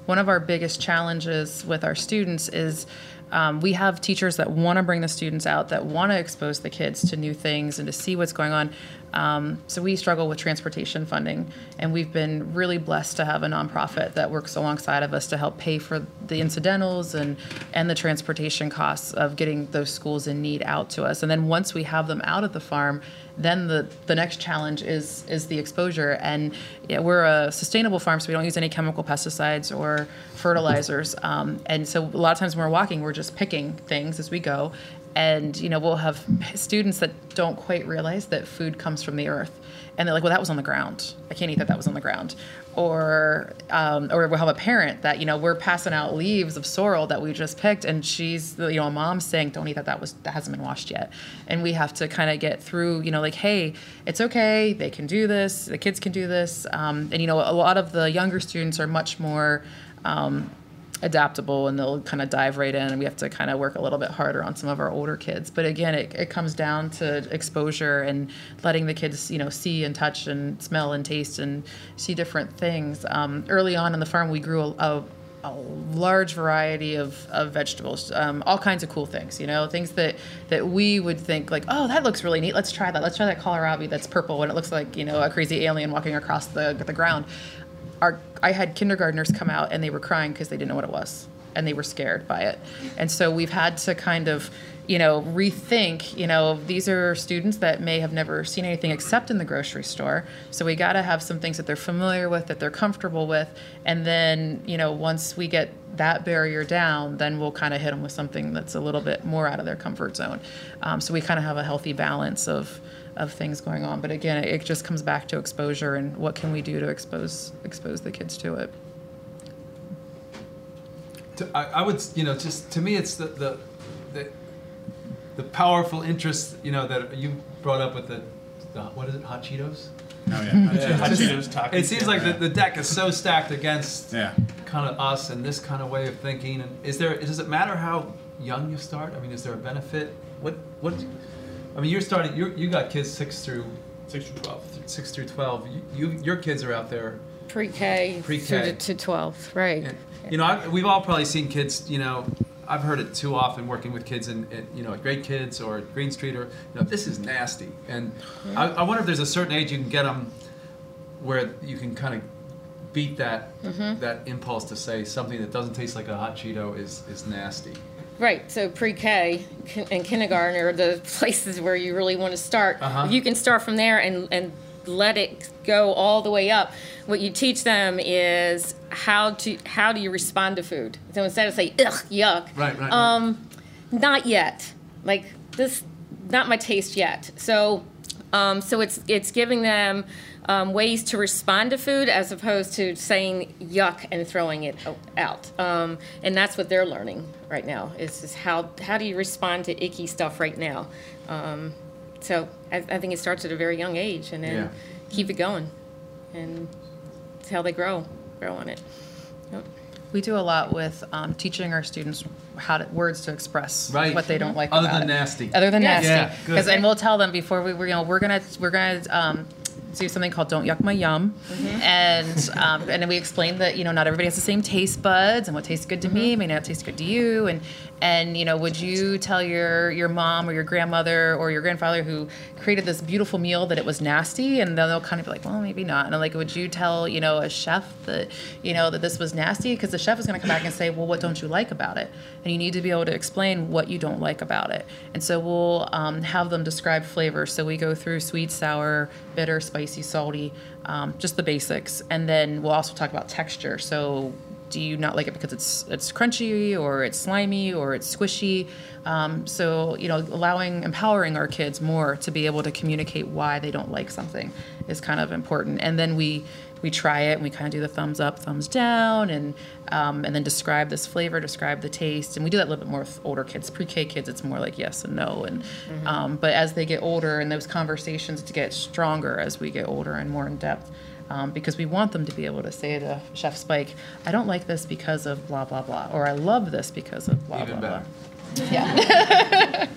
one of our biggest challenges with our students is um, we have teachers that want to bring the students out, that want to expose the kids to new things and to see what's going on. Um, so we struggle with transportation funding, and we've been really blessed to have a nonprofit that works alongside of us to help pay for the incidentals and, and the transportation costs of getting those schools in need out to us. And then once we have them out at the farm, then the, the next challenge is is the exposure. And yeah, we're a sustainable farm, so we don't use any chemical pesticides or fertilizers. Um, and so a lot of times when we're walking, we're just picking things as we go. And, you know, we'll have students that don't quite realize that food comes from the earth. And they're like, well, that was on the ground. I can't eat that, that was on the ground. Or um, or we'll have a parent that, you know, we're passing out leaves of sorrel that we just picked, and she's, you know, a mom saying, don't eat that, that, was, that hasn't been washed yet. And we have to kind of get through, you know, like, hey, it's okay, they can do this, the kids can do this. Um, and, you know, a lot of the younger students are much more um, adaptable, and they'll kind of dive right in, and we have to kind of work a little bit harder on some of our older kids. But again, it, it comes down to exposure and letting the kids, you know, see and touch and smell and taste and see different things. Um, early on in the farm, we grew a, a, a large variety of, of vegetables, um, all kinds of cool things, you know, things that, that we would think like, oh, that looks really neat. Let's try that. Let's try that kohlrabi that's purple and it looks like, you know, a crazy alien walking across the, the ground. Our, I had kindergartners come out and they were crying because they didn't know what it was and they were scared by it. And so we've had to kind of, you know, rethink, you know, these are students that may have never seen anything except in the grocery store. So we got to have some things that they're familiar with, that they're comfortable with. And then, you know, once we get that barrier down, then we'll kind of hit them with something that's a little bit more out of their comfort zone. Um, so we kind of have a healthy balance of of things going on. But again, it just comes back to exposure and what can we do to expose expose the kids to it. To, I, I would, you know, just to me, it's the, the the the powerful interest, you know, that you brought up with the, the what is it, hot Cheetos? Oh yeah, Yeah, hot Cheetos, tacos. It seems like Yeah. the, the deck is so stacked against Yeah. kind of us and this kind of way of thinking. And is there, does it matter how young you start? I mean, is there a benefit? What what? I mean, you're starting. You you got kids six through Six through twelve. six through twelve. You, you your kids are out there. Pre-K, Pre-K. through to, to twelve, right. And, you know, I, we've all probably seen kids. You know, I've heard it too often working with kids in, in you know, at Great Kids or at Green Street, or you know, this is nasty. And I, I wonder if there's a certain age you can get them where you can kind of beat that Mm-hmm. that impulse to say something that doesn't taste like a hot Cheeto is is nasty. Right, so pre-K kin- and kindergarten are the places where you really want to start. Uh-huh. You can start from there and, and let it go all the way up. What you teach them is how to how do you respond to food. So instead of say, ugh, yuck, Right, right, um, not yet. Like this, not my taste yet. So, um, so it's it's giving them um, ways to respond to food as opposed to saying yuck and throwing it o- out. Um, and that's what they're learning right now. Is, is how how do you respond to icky stuff right now? Um, so I, I think it starts at a very young age, and then Yeah. keep it going, and it's how they grow grow on it. Yep. We do a lot with um, teaching our students how to, words to express Right. what they don't like Other about than it. nasty. Other than Yeah. nasty. Yeah, good. 'Cause- and we'll tell them before we, we you know, we're gonna we're gonna um, do something called "Don't Yuck My Yum," and um, and then we explain that you know not everybody has the same taste buds, and what tastes good to me may not taste good to you, and and you know would you tell your your mom or your grandmother or your grandfather who created this beautiful meal that it was nasty, and then they'll kind of be like, well, maybe not, and I'm like, would you tell you know a chef that you know that this was nasty, because the chef is going to come back and say, well, what don't you like about it, and you need to be able to explain what you don't like about it, and so we'll um, have them describe flavors. So we go through sweet, sour, bitter, spicy, salty, um, just the basics, and then we'll also talk about texture. So do you not like it because it's it's crunchy or it's slimy or it's squishy? Um, so you know, allowing, empowering our kids more to be able to communicate why they don't like something is kind of important. And then we we try it and we kind of do the thumbs up, thumbs down, and um, and then describe this flavor, describe the taste. And we do that a little bit more with older kids. Pre-K kids, it's more like yes and no. And um, but as they get older, and those conversations to get stronger as we get older and more in depth. Um, because we want them to be able to say to Chef Spike, I don't like this because of blah, blah, blah, or I love this because of blah, Even blah, better. blah. Yeah.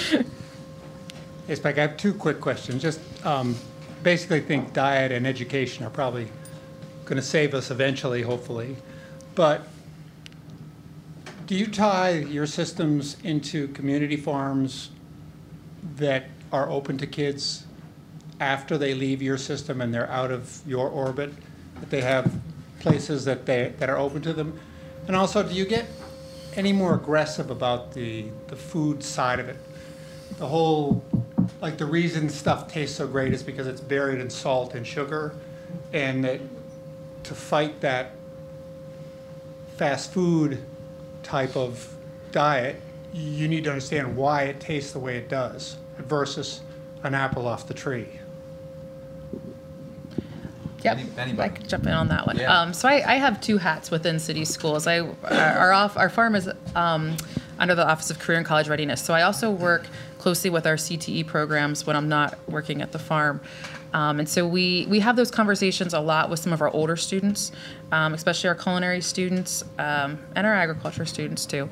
Hey, Spike, I have two quick questions. Just um, basically think diet and education are probably going to save us eventually, hopefully. but do you tie your systems into community farms that are open to kids after they leave your system and they're out of your orbit? That they have places that they that are open to them? And also, do you get any more aggressive about the the food side of it? The whole, like the reason stuff tastes so great is because it's buried in salt and sugar, and that to fight that fast food type of diet, you need to understand why it tastes the way it does versus an apple off the tree. Yep, Any- anybody? I can jump in on that one. Yeah. Um, so I, I have two hats within city schools. I our off our farm is um, under the Office of Career and College Readiness. So I also work closely with our C T E programs when I'm not working at the farm. Um, and so we we have those conversations a lot with some of our older students, um, especially our culinary students um, and our agriculture students too.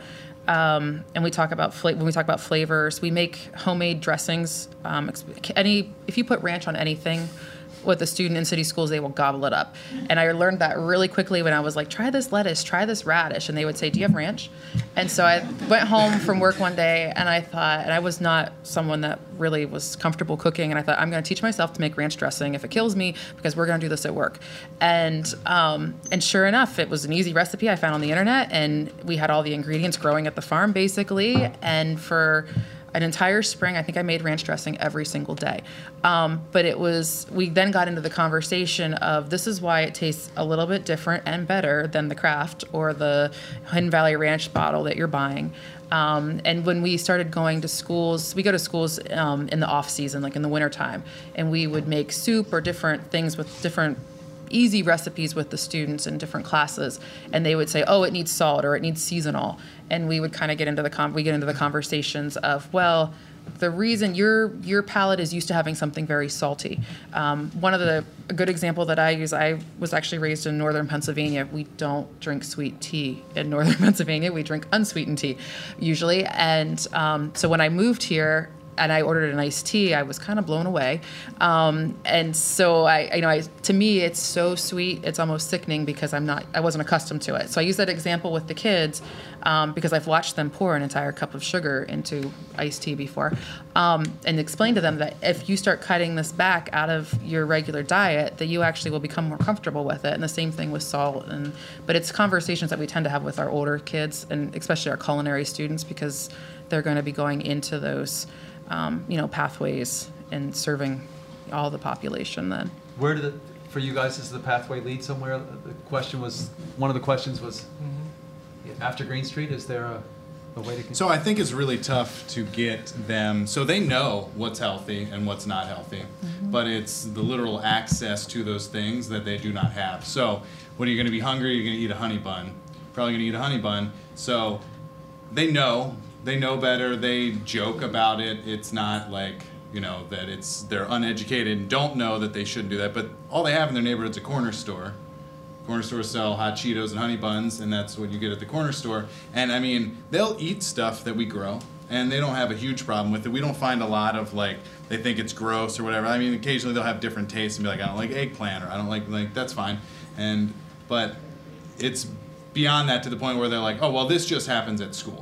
Um, and we talk about fla- when we talk about flavors, we make homemade dressings. Um, ex- any if you put ranch on anything with a student in city schools, they will gobble it up. And I learned that really quickly when I was like, try this lettuce, try this radish. And they would say, do you have ranch? And so I went home from work one day and I thought, and I was not someone that really was comfortable cooking. And I thought, I'm going to teach myself to make ranch dressing if it kills me, because we're going to do this at work. And, um, and sure enough, it was an easy recipe I found on the internet. And we had all the ingredients growing at the farm basically. And for an entire spring, I think I made ranch dressing every single day. Um, but it was, we then got into the conversation of this is why it tastes a little bit different and better than the Kraft or the Hidden Valley Ranch bottle that you're buying. Um, and when we started going to schools, we go to schools um, in the off season, like in the wintertime, and we would make soup or different things with different easy recipes with the students in different classes, and they would say, oh, it needs salt or it needs seasonal. And we would kind of get into the con- we get into the conversations of, well, the reason your your palate is used to having something very salty. Um, one of the a good example that I use, I was actually raised in northern Pennsylvania. We don't drink sweet tea in northern Pennsylvania. We drink unsweetened tea usually. And um, so when I moved here, and I ordered an iced tea, I was kind of blown away. Um, and so I, you know, I, to me, it's so sweet, it's almost sickening because I'm not, I wasn't accustomed to it. So I use that example with the kids um, because I've watched them pour an entire cup of sugar into iced tea before, um, and explain to them that if you start cutting this back out of your regular diet, that you actually will become more comfortable with it. And the same thing with salt. And but it's conversations that we tend to have with our older kids, and especially our culinary students, because they're going to be going into those Um, you know, pathways and serving all the population then. Where did it, for you guys, does the pathway lead somewhere? The question was, one of the questions was, mm-hmm. after Green Street, is there a, a way to... So I think it's really tough to get them, so they know what's healthy and what's not healthy, mm-hmm. but it's the literal access to those things that they do not have. So when you're going to be hungry, you're going to eat a honey bun. Probably going to eat a honey bun. So they know. They know better. They joke about it. It's not like, you know, that it's they're uneducated and don't know that they shouldn't do that. But all they have in their neighborhood's a corner store. Corner stores sell hot Cheetos and honey buns, and that's what you get at the corner store. And I mean, they'll eat stuff that we grow, and they don't have a huge problem with it. We don't find a lot of like they think it's gross or whatever. I mean, occasionally they'll have different tastes and be like, I don't like eggplant, or I don't like like that's fine. And but it's beyond that to the point where they're like, oh well, this just happens at school.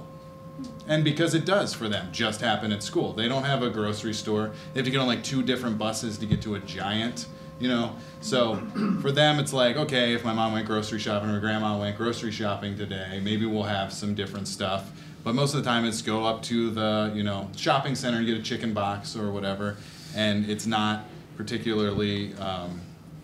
And because it does for them just happen at school. They don't have a grocery store. They have to get on like two different buses to get to a Giant, you know? So for them, it's like, okay, if my mom went grocery shopping or grandma went grocery shopping today, maybe we'll have some different stuff. But most of the time it's go up to the, you know, shopping center and get a chicken box or whatever. And it's not particularly um,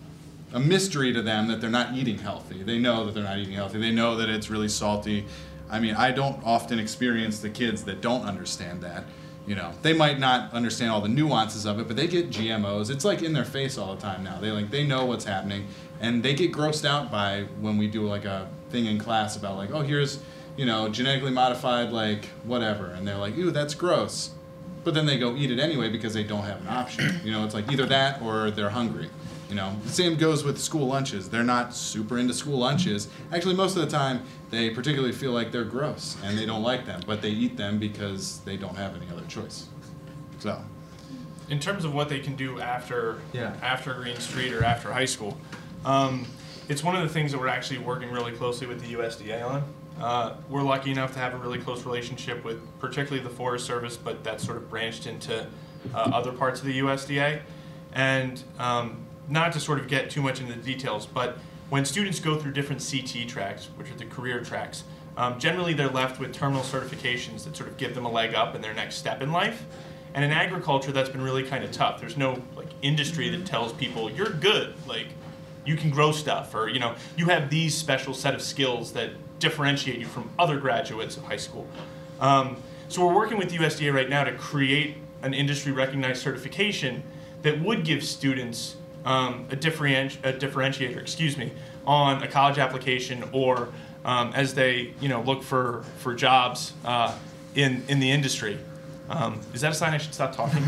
a mystery to them that they're not eating healthy. They know that they're not eating healthy. They know that it's really salty. I mean, I don't often experience the kids that don't understand that. You know, they might not understand all the nuances of it, but they get G M Os. It's like in their face all the time now. They like they know what's happening, and they get grossed out by when we do like a thing in class about like, oh, here's, you know, genetically modified like whatever, and they're like, ew, that's gross. But then they go eat it anyway because they don't have an option. You know, it's like either that or they're hungry. You know, the same goes with school lunches. They're not super into school lunches. Actually, most of the time, they particularly feel like they're gross and they don't like them, but they eat them because they don't have any other choice. So, in terms of what they can do after yeah. after Green Street or after high school, um, it's one of the things that we're actually working really closely with the U S D A on. Uh, we're lucky enough to have a really close relationship with particularly the Forest Service, but that's sort of branched into uh, other parts of the U S D A. And um, not to sort of get too much into the details, but when students go through different C T tracks, which are the career tracks, um, generally they're left with terminal certifications that sort of give them a leg up in their next step in life. And in agriculture, that's been really kind of tough. There's no like industry that tells people you're good, like you can grow stuff, or you know, you have these special set of skills that differentiate you from other graduates of high school. Um, so we're working with the U S D A right now to create an industry recognized certification that would give students um, a, differenti a differentiator, excuse me, on a college application or um, as they you know look for for jobs uh, in in the industry. Um, is that a sign I should stop talking?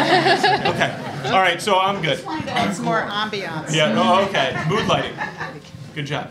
Okay. All right. So I'm good. It's more ambiance. Yeah. Oh, okay. Mood lighting. Good job.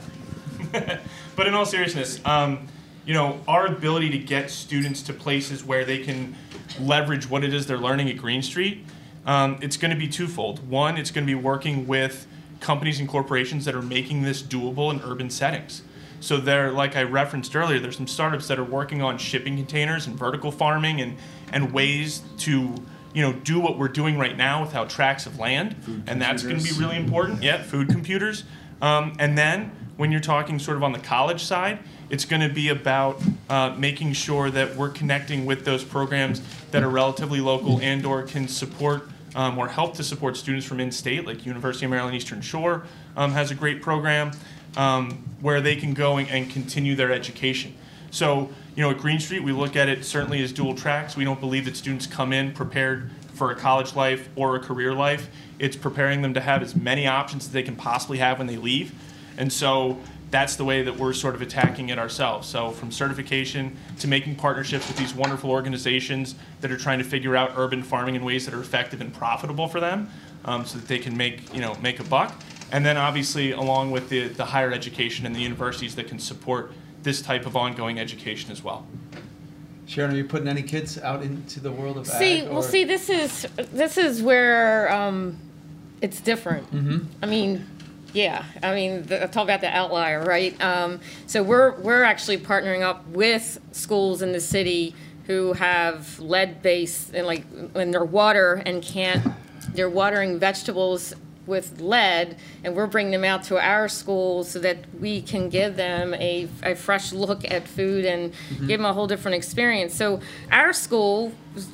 But in all seriousness, um, you know, our ability to get students to places where they can leverage what it is they're learning at Green Street, um, it's going to be twofold. One, it's going to be working with companies and corporations that are making this doable in urban settings. So there, like I referenced earlier, there's some startups that are working on shipping containers and vertical farming and, and ways to, you know, do what we're doing right now without tracts of land. Food and that's going to be really important. Yeah, food computers. Um, and then when you're talking sort of on the college side, it's going to be about uh, making sure that we're connecting with those programs that are relatively local and or can support um, or help to support students from in-state, like University of Maryland Eastern Shore um, has a great program um, where they can go and, and continue their education. So, you know, at Green Street, we look at it certainly as dual tracks. We don't believe that students come in prepared for a college life or a career life. It's preparing them to have as many options as they can possibly have when they leave. And so that's the way that we're sort of attacking it ourselves. So from certification to making partnerships with these wonderful organizations that are trying to figure out urban farming in ways that are effective and profitable for them um, so that they can make, you know, make a buck. And then obviously along with the, the higher education and the universities that can support this type of ongoing education as well. Sharon, are you putting any kids out into the world of see, ag? Well, see, this is this is where um, it's different. Mm-hmm. I mean, yeah, I mean, the, talk about the outlier, right? Um, so we're we're actually partnering up with schools in the city who have lead-based and like in their water and can't. They're watering vegetables with lead, and we're bringing them out to our schools so that we can give them a, a fresh look at food and mm-hmm. give them a whole different experience. So our school,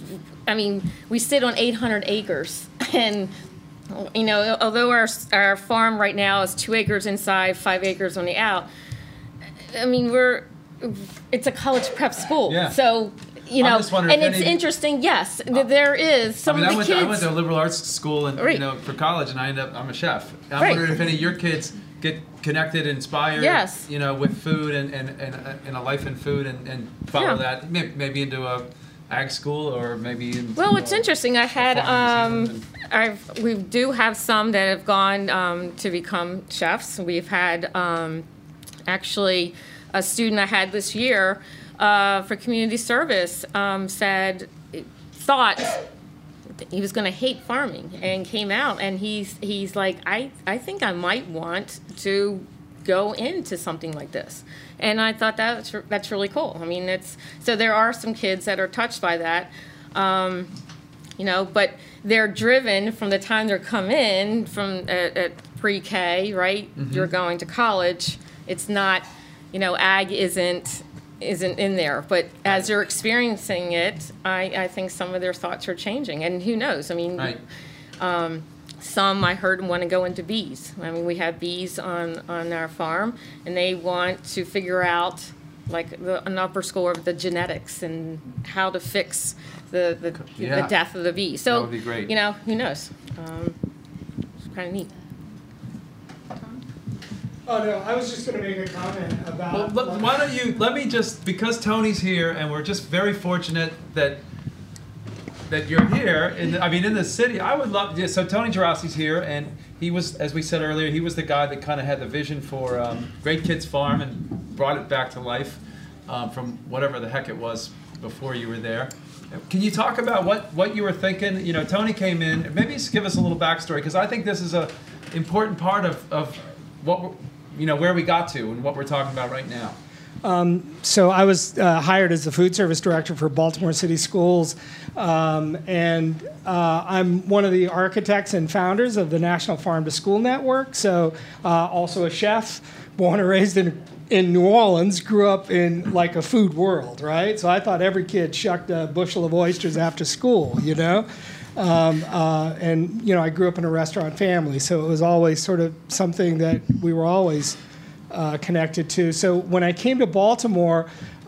I mean, we sit on eight hundred acres, and you know, although our our farm right now is two acres inside, five acres on the out, I mean, we're it's a college prep school, yeah. So. You know, and it's any, interesting. Yes, uh, there is some I mean, of the I went kids. To, I went to a liberal arts school and right. you know for college, and I ended up I'm a chef. I'm right. wondering if any of your kids get connected, inspired, yes. you know, with food and and, and, and a life in food, and, and follow yeah. that maybe into a ag school or maybe. Into well, it's a, interesting. I had um, I've we do have some that have gone um, to become chefs. We've had um, actually a student I had this year. Uh, for community service, um, said, thought he was going to hate farming, and came out, and he's he's like, I I think I might want to go into something like this, and I thought that's that's really cool. I mean, it's so there are some kids that are touched by that, um, you know, but they're driven from the time they come in from at, at pre-K, right? Mm-hmm. You're going to college. It's not, you know, ag isn't. isn't in there, but as they're experiencing it, I, I think some of their thoughts are changing, and who knows? I mean, right. um, some I heard want to go into bees. I mean, we have bees on, on our farm, and they want to figure out, like the, an upper score of the genetics and how to fix the the, yeah. the death of the bee. So, that would be great. You know, who knows? Um, it's kind of neat. Oh, no, I was just going to make a comment about... Well, look, why don't you, let me just, because Tony's here, and we're just very fortunate that that you're here, in the, I mean, in the city, I would love, yeah, so Tony Gerassi's here, and he was, as we said earlier, he was the guy that kind of had the vision for um, Great Kids Farm and brought it back to life um, from whatever the heck it was before you were there. Can you talk about what, what you were thinking? You know, Tony came in, maybe just give us a little backstory, because I think this is a important part of, of what we're, you know, where we got to and what we're talking about right now. Um, so I was uh, hired as the food service director for Baltimore City Schools, um, and uh, I'm one of the architects and founders of the National Farm to School Network. So uh, also a chef, born and raised in in New Orleans, grew up in like a food world, right? So I thought every kid shucked a bushel of oysters after school, you know? Um, uh, and, you know, I grew up in a restaurant family, so it was always sort of something that we were always uh, connected to. So when I came to Baltimore,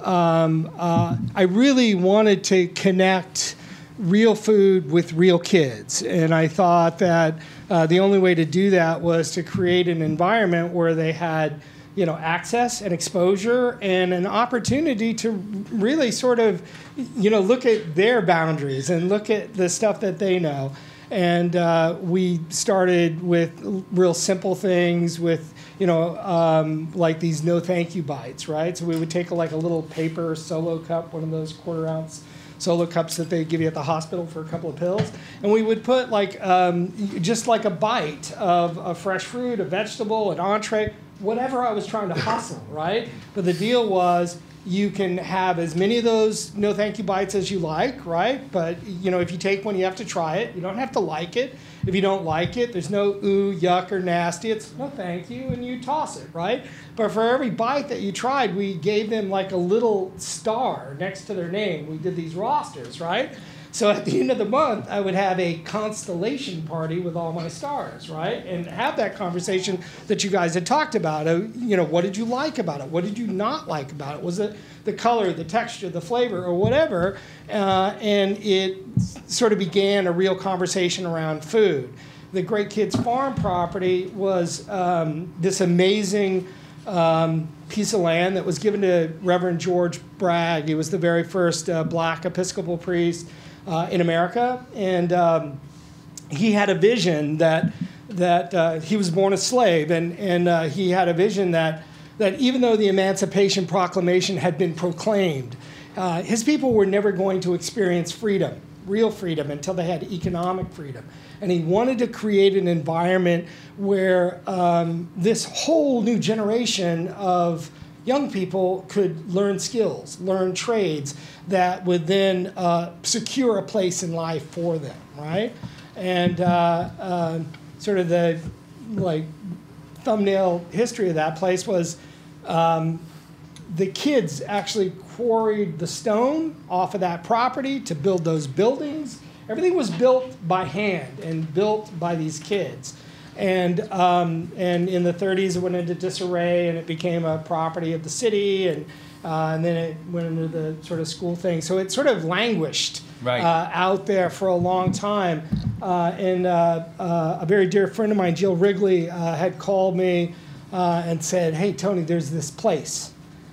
um, uh, I really wanted to connect real food with real kids. And I thought that uh, the only way to do that was to create an environment where they had, you know, access and exposure and an opportunity to really sort of, you know, look at their boundaries and look at the stuff that they know. And uh, we started with real simple things with, you know, um, like these no thank you bites, right? So we would take a, like a little paper solo cup, one of those quarter ounce solo cups that they give you at the hospital for a couple of pills. And we would put like, um, just like a bite of a fresh fruit, a vegetable, an entree, whatever I was trying to hustle, right? But the deal was you can have as many of those no thank you bites as you like, right? But, you know, if you take one, you have to try it. You don't have to like it. If you don't like it, there's no ooh, yuck, or nasty. It's no thank you, and you toss it, right? But for every bite that you tried, we gave them like a little star next to their name. We did these rosters, right? So at the end of the month, I would have a constellation party with all my stars, right? And have that conversation that you guys had talked about. Uh, you know, what did you like about it? What did you not like about it? Was it the color, the texture, the flavor, or whatever? Uh, and it sort of began a real conversation around food. The Great Kids Farm property was um, this amazing um, piece of land that was given to Reverend George Bragg. He was the very first uh, black Episcopal priest Uh, in America, and um, he had a vision that that uh, he was born a slave, and and uh, he had a vision that that even though the Emancipation Proclamation had been proclaimed, uh, his people were never going to experience freedom, real freedom, until they had economic freedom. And he wanted to create an environment where um, this whole new generation of young people could learn skills, learn trades that would then uh, secure a place in life for them, right? And uh, uh, sort of the like thumbnail history of that place was um, the kids actually quarried the stone off of that property to build those buildings. Everything was built by hand and built by these kids. And um, and in the thirties, it went into disarray, and it became a property of the city, and uh, and then it went into the sort of school thing. So it sort of languished right. uh, out there for a long time. Uh, and uh, uh, a very dear friend of mine, Jill Wrigley, uh, had called me uh, and said, "Hey, Tony, there's this place."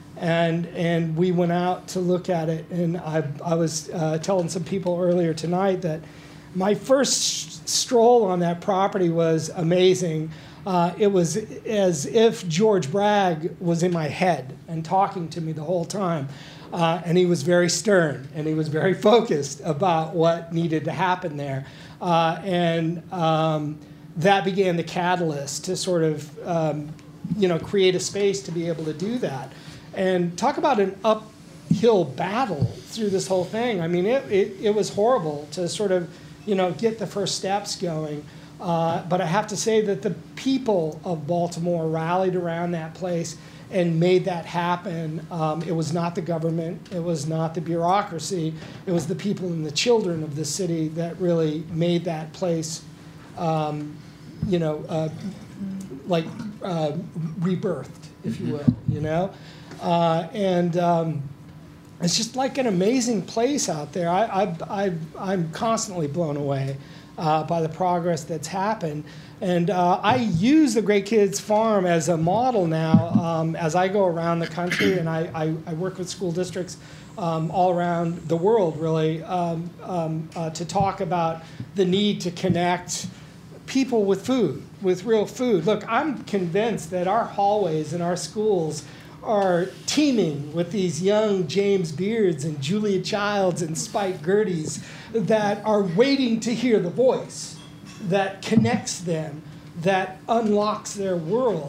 And and we went out to look at it. And I I was uh, telling some people earlier tonight that my first stroll on that property was amazing. Uh, it was as if George Bragg was in my head and talking to me the whole time. Uh, and he was very stern, and he was very focused about what needed to happen there. Uh, and um, that began the catalyst to sort of, um, you know, create a space to be able to do that. And talk about an uphill battle through this whole thing. I mean, it, it, it was horrible to sort of, you know, get the first steps going. Uh, but I have to say that the people of Baltimore rallied around that place and made that happen. Um, it was not the government. It was not the bureaucracy. It was the people and the children of the city that really made that place, um, you know, uh, like uh, rebirthed, if you will, you know? Uh, and um, it's just like an amazing place out there. I, I, I, I'm constantly blown away uh, by the progress that's happened. And uh, I use the Great Kids Farm as a model now um, as I go around the country, and I, I, I work with school districts um, all around the world, really, um, um, uh, to talk about the need to connect people with food, with real food. Look, I'm convinced that our hallways in our schools are teeming with these young James Beards and Julia Childs and Spike Gerties that are waiting to hear the voice that connects them, that unlocks their world.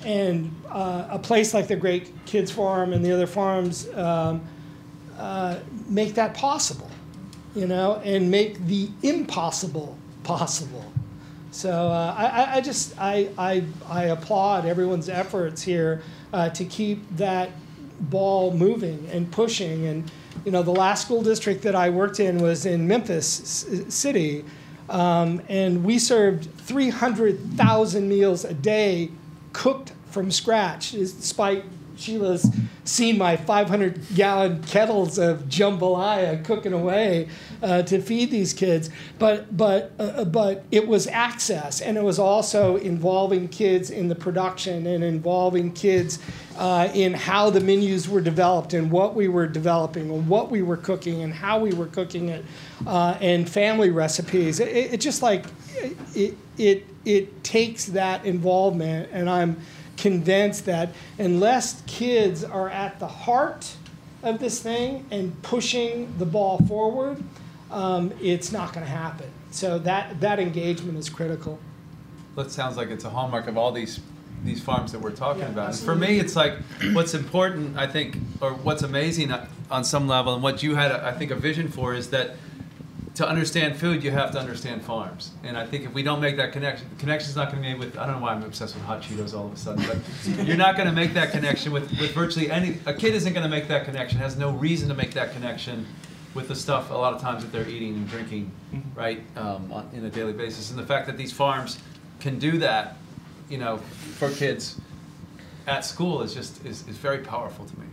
and uh, a place like the Great Kids Farm and the other farms um, uh, make that possible, you know, and make the impossible possible. So uh, I, I just I, I I applaud everyone's efforts here uh, to keep that ball moving and pushing. And you know, the last school district that I worked in was in Memphis City, um, and we served three hundred thousand meals a day, cooked from scratch, despite Sheila's seen my five hundred gallon kettles of jambalaya cooking away uh, to feed these kids. But but uh, but it was access, and it was also involving kids in the production and involving kids uh, in how the menus were developed and what we were developing and what we were cooking and how we were cooking it, uh, and family recipes. It, it just like it it it takes that involvement, and I'm convinced that unless kids are at the heart of this thing and pushing the ball forward, um, it's not going to happen. So that that engagement is critical. That sounds like it's a hallmark of all these these farms that we're talking yeah, about. And for me, it's like what's important, I think, or what's amazing on some level, and what you had, I think, a vision for is that to understand food, you have to understand farms. And I think if we don't make that connection, the connection's not going to be made with, I don't know why I'm obsessed with hot Cheetos all of a sudden, but you're not going to make that connection with, with virtually any, a kid isn't going to make that connection, has no reason to make that connection with the stuff a lot of times that they're eating and drinking, right, um, on, in a daily basis. And the fact that these farms can do that, you know, for kids at school is just, is, is very powerful to me.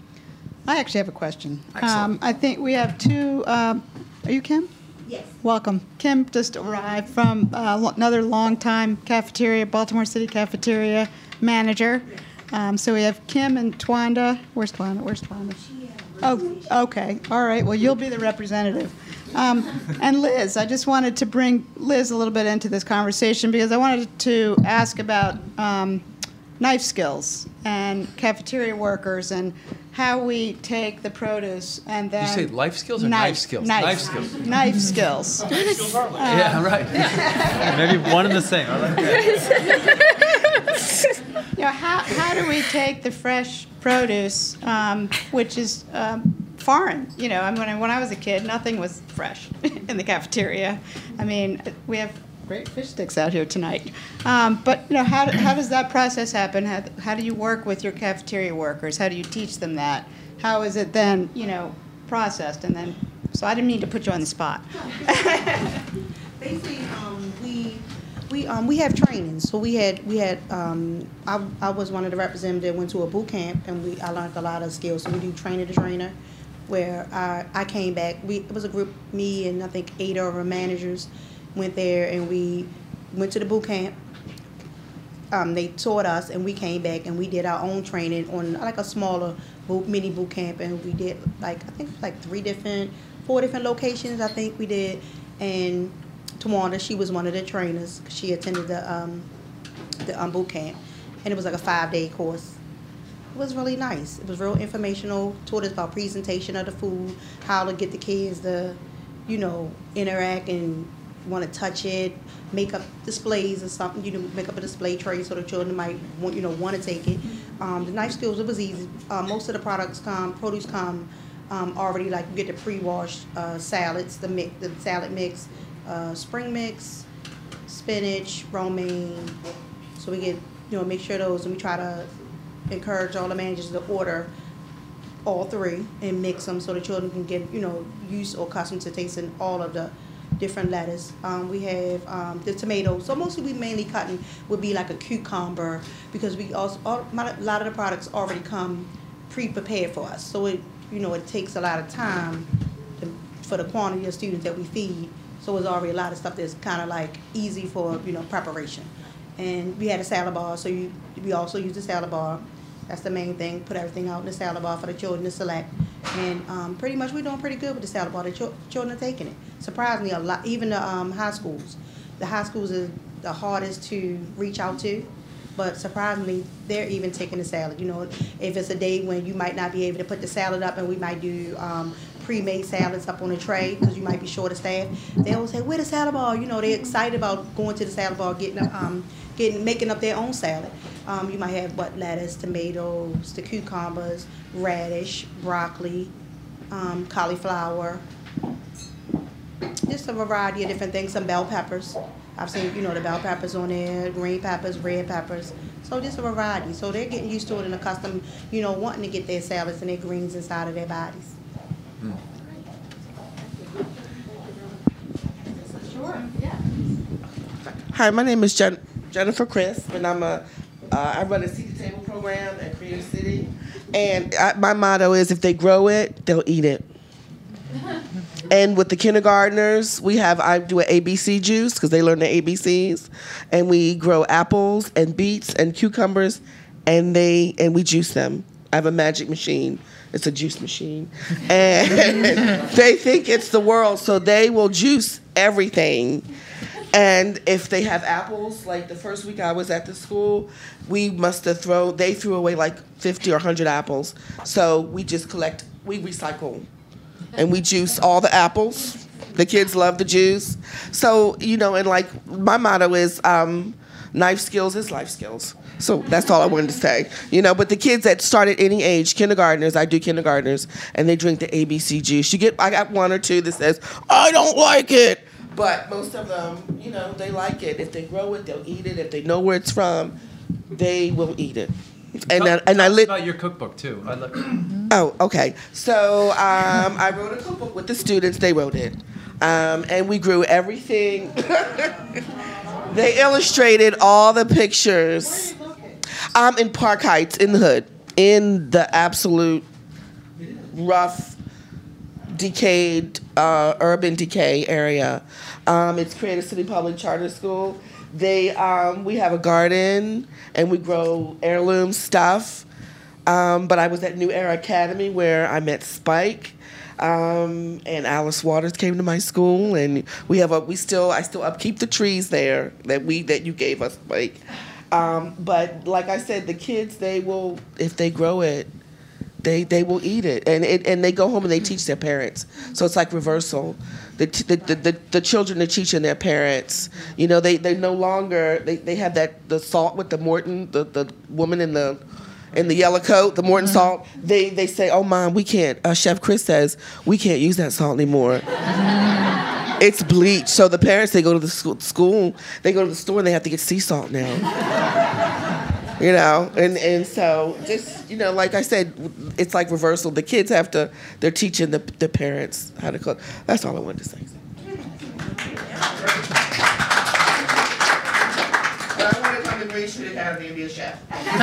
I actually have a question. Excellent. Um, I think we have two, um, are you Kim? Yes. Welcome. Kim just arrived from uh, another long-time cafeteria, Baltimore City cafeteria manager. Um, so we have Kim and Twanda. Where's Twanda? Where's Twanda? Oh, okay. All right. Well, you'll be the representative. Um, and Liz, I just wanted to bring Liz a little bit into this conversation because I wanted to ask about um, knife skills and cafeteria workers and how we take the produce and then... Did you say life skills or knife, knife skills? Knife, knife skills. Knife skills. um, yeah, right. Yeah, maybe one and the same. I like that. You know, how, how do we take the fresh produce, um, which is um, foreign? You know, I mean, when I was a kid, nothing was fresh in the cafeteria. I mean, we have great fish sticks out here tonight. Um, but, you know, how, do, how does that process happen? How, how do you work with your cafeteria workers? How do you teach them that? How is it then, you know, processed? And then, so I didn't mean to put you on the spot. Basically, um, we we um, we have training. So we had we had um, I, I was one of the representatives that went to a boot camp, and we I learned a lot of skills. So we do trainer to trainer, where I I came back. We it was a group, me and I think eight of our managers went there, and we went to the boot camp. Um, they taught us, and we came back, and we did our own training on like a smaller boot, mini boot camp, and we did like I think like three different, four different locations. I think we did, and Tawanda, she was one of the trainers. She attended the um, the um, boot camp, and it was like a five day course. It was really nice. It was real informational. Taught us about presentation of the food, how to get the kids to, you know, interact and want to touch it, make up displays or something, you know, make up a display tray so the children might want, you know, want to take it. Um, the knife skills, it was easy. Uh, most of the products come, produce come um, already, like you get the pre-washed uh, salads, the mix, the salad mix, uh, spring mix, spinach, romaine. So we get, you know, make sure those, and we try to encourage all the managers to order all three and mix them so the children can get, you know, used or accustomed to tasting all of the different lettuce. Um, we have um, the tomatoes. So mostly we mainly cutting would be like a cucumber because we also all, a lot of the products already come pre-prepared for us. So it you know it takes a lot of time to, for the quantity of students that we feed. So it's already a lot of stuff that's kind of like easy for you know preparation. And we had a salad bar, so you we also use the salad bar. That's the main thing. Put everything out in the salad bar for the children to select. And um, pretty much we're doing pretty good with the salad bar. The ch children are taking it. Surprisingly, a lot. Even the um, high schools. The high schools is the hardest to reach out to. But surprisingly, they're even taking the salad. You know, if it's a day when you might not be able to put the salad up and we might do um, pre-made salads up on a tray because you might be short of staff, they always say, where the salad bar? You know, they're excited about going to the salad bar, getting a, um, getting making up their own salad. Um, you might have what lettuce, tomatoes, the cucumbers, radish, broccoli, um, cauliflower. Just a variety of different things. Some bell peppers. I've seen, you know, the bell peppers on there, green peppers, red peppers. So just a variety. So they're getting used to it and accustomed, you know, wanting to get their salads and their greens inside of their bodies. Mm. Sure, yeah. Hi, my name is Jen- Jennifer Crisp, and I'm a uh, I run a seat to table program at Creative City. And I, my motto is, if they grow it, they'll eat it. And with the kindergartners, we have, I do an A B C juice because they learn the A B Cs, and we grow apples and beets and cucumbers, and they and we juice them. I have a magic machine. It's a juice machine, and they think it's the world, so they will juice everything. And if they have apples, like the first week I was at the school, we must have thrown, they threw away like fifty or one hundred apples. So we just collect, we recycle. And we juice all the apples. The kids love the juice. So, you know, and like my motto is um, knife skills is life skills. So that's all I wanted to say. You know, but the kids that start at any age, kindergartners, I do kindergartners, and they drink the A B C juice. You get, I got one or two that says, I don't like it. But most of them, you know, they like it. If they grow it, they'll eat it. If they know where it's from, they will eat it. And tell, I, and tell I us lit. about your cookbook too. I look. Oh, okay. So um, I wrote a cookbook with the students. They wrote it, um, and we grew everything. They illustrated all the pictures. I'm in Park Heights, in the hood, in the absolute rough, decayed, uh, urban decay area. Um, it's Creative City Public Charter School. They, um, we have a garden, and we grow heirloom stuff. Um, but I was at New Era Academy where I met Spike, um, and Alice Waters came to my school, and we have a, we still, I still upkeep the trees there that we, that you gave us, Spike. Um, but like I said, the kids, they will, if they grow it, they they will eat it, and it, and they go home and they teach their parents. So it's like reversal. The the the, the, the children are teaching their parents. You know, they they no longer they, they have that the salt with the Morton, the, the woman in the in the yellow coat, the Morton salt. They they say, oh mom, we can't. Uh, Chef Chris says we can't use that salt anymore. It's bleach. So the parents, they go to the school, school, they go to the store and they have to get sea salt now. You know, and, and so just, you know, like I said, it's like reversal. The kids have to, they're teaching the, the parents how to cook. That's all I wanted to say. But I want to come to Green Street Academy and be a chef.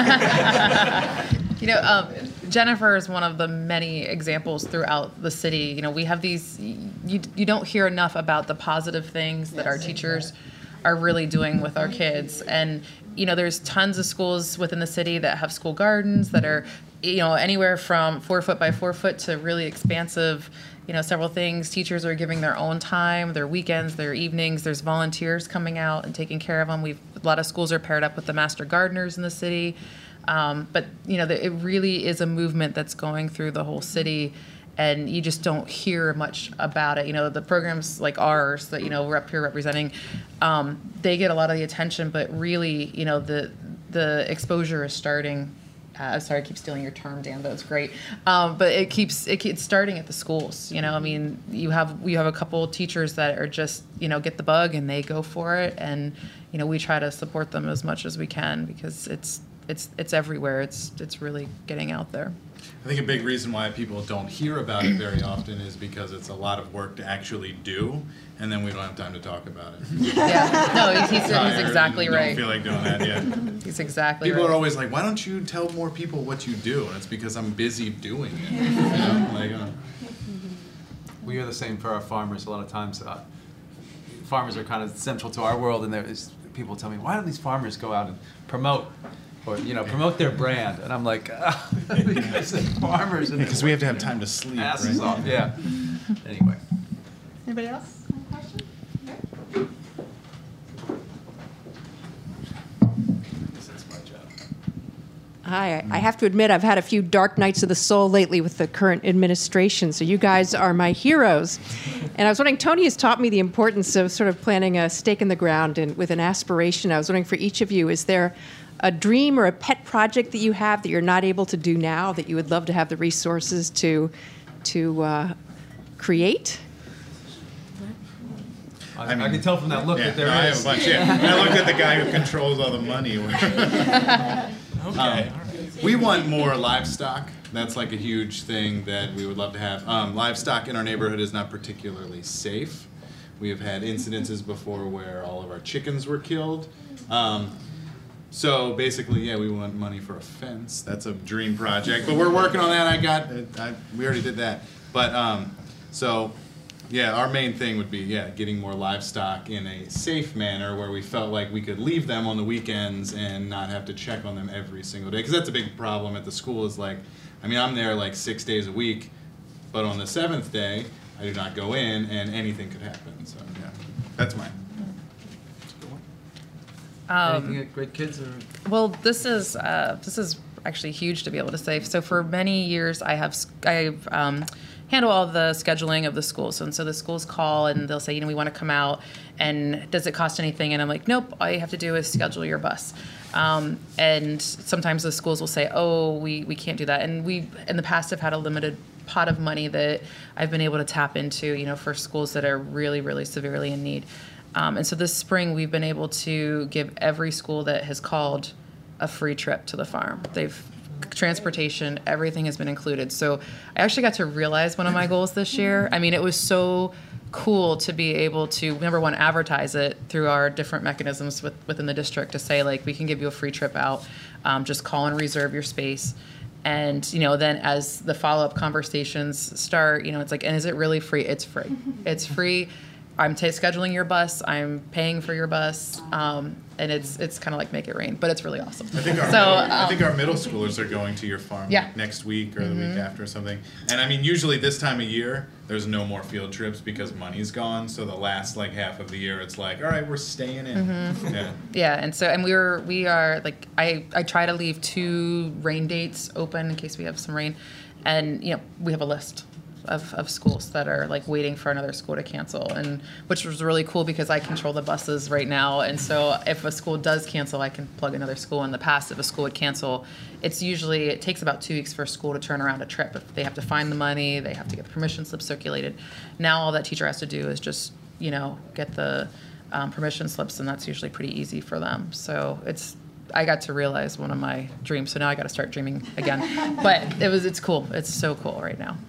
You know, um, Jennifer is one of the many examples throughout the city. You know, we have these, you, you don't hear enough about the positive things that our teachers are really doing with our kids. And, you know, there's tons of schools within the city that have school gardens that are, you know, anywhere from four foot by four foot to really expansive, you know, several things. Teachers are giving their own time, their weekends, their evenings. There's volunteers coming out and taking care of them. We've, a lot of schools are paired up with the master gardeners in the city. Um, but, you know, the, it really is a movement that's going through the whole city, and you just don't hear much about it. You know, the programs like ours that, you know, we're up here representing, um, they get a lot of the attention, but really, you know, the the exposure is starting. Uh, sorry, I keep stealing your term, Dan, but it's great. Um, but it keeps it keeps starting at the schools. You know, I mean, you have we have a couple of teachers that are just, you know, get the bug and they go for it, and you know, we try to support them as much as we can because it's it's it's everywhere. It's it's really getting out there. I think a big reason why people don't hear about it very often is because it's a lot of work to actually do, and then we don't have time to talk about it. Yeah, no, he's, he's, he's exactly right. Don't feel like doing that yet. He's exactly People right. are always like, "Why don't you tell more people what you do?" And it's because I'm busy doing it. You know? Like, uh, We are the same for our farmers. A lot of times, uh, farmers are kind of central to our world, and there's people tell me, "Why don't these farmers go out and promote?" Or, you know, promote their brand. And I'm like, oh, because they're farmers. And because we have to have time to sleep, asses right? off. Yeah. Anyway. Anybody else have a question? Okay. This is my job. Hi, I have to admit I've had a few dark nights of the soul lately with the current administration, so you guys are my heroes. And I was wondering, Tony has taught me the importance of sort of planting a stake in the ground and with an aspiration. I was wondering for each of you, is there a dream or a pet project that you have that you're not able to do now that you would love to have the resources to, to uh, create? I, mean, I can tell from that look yeah, that there no, is. I have a bunch, yeah. I looked at the guy who controls all the money. Okay. Um, we want more livestock. That's like a huge thing that we would love to have. Um, livestock in our neighborhood is not particularly safe. We have had incidences before where all of our chickens were killed. Um, so basically, yeah, we want money for a fence. That's a dream project, but we're working on that. I got, I, we already did that. But um, so. Yeah, our main thing would be, yeah, getting more livestock in a safe manner where we felt like we could leave them on the weekends and not have to check on them every single day. Because that's a big problem at the school is like, I mean, I'm there like six days a week, but on the seventh day, I do not go in and anything could happen. So, yeah, that's mine. Um, Anything at Great Kids? Or? Well, this is uh, this is actually huge to be able to say. So for many years, I have I've um, handle all the scheduling of the schools. And so the schools call and they'll say, you know, we want to come out, and does it cost anything? And I'm like, nope, all you have to do is schedule your bus. Um, and sometimes the schools will say, oh, we, we can't do that. And we, in the past, have had a limited pot of money that I've been able to tap into, you know, for schools that are really, really severely in need. Um, and so this spring, we've been able to give every school that has called a free trip to the farm. They've transportation, everything has been included. So I actually got to realize one of my goals this year. I mean, it was so cool to be able to, number one, advertise it through our different mechanisms with, within the district to say, like, we can give you a free trip out. Um, just call and reserve your space. And, you know, then as the follow-up conversations start, you know, it's like, and is it really free? It's free. It's free. I'm t- scheduling your bus. I'm paying for your bus. Um, and it's it's kind of like make it rain, but it's really awesome. I think our, so, middle, um, I think our middle schoolers are going to your farm yeah. like next week or mm-hmm. the week after or something. And I mean, usually this time of year, there's no more field trips because money's gone. So the last like half of the year, it's like, all right, we're staying in. Mm-hmm. Yeah. Yeah, and so and we were we are like I I try to leave two rain dates open in case we have some rain, and you know we have a list of, of schools that are like waiting for another school to cancel, and which was really cool because I control the buses right now, and so if a school does cancel, I can plug another school. In the past, if a school would cancel, it's usually it takes about two weeks for a school to turn around a trip. If they have to find the money, they have to get the permission slip circulated. Now all that teacher has to do is just you know get the um, permission slips, and that's usually pretty easy for them. So it's I got to realize one of my dreams, so now I got to start dreaming again. But it was it's cool. It's so cool right now.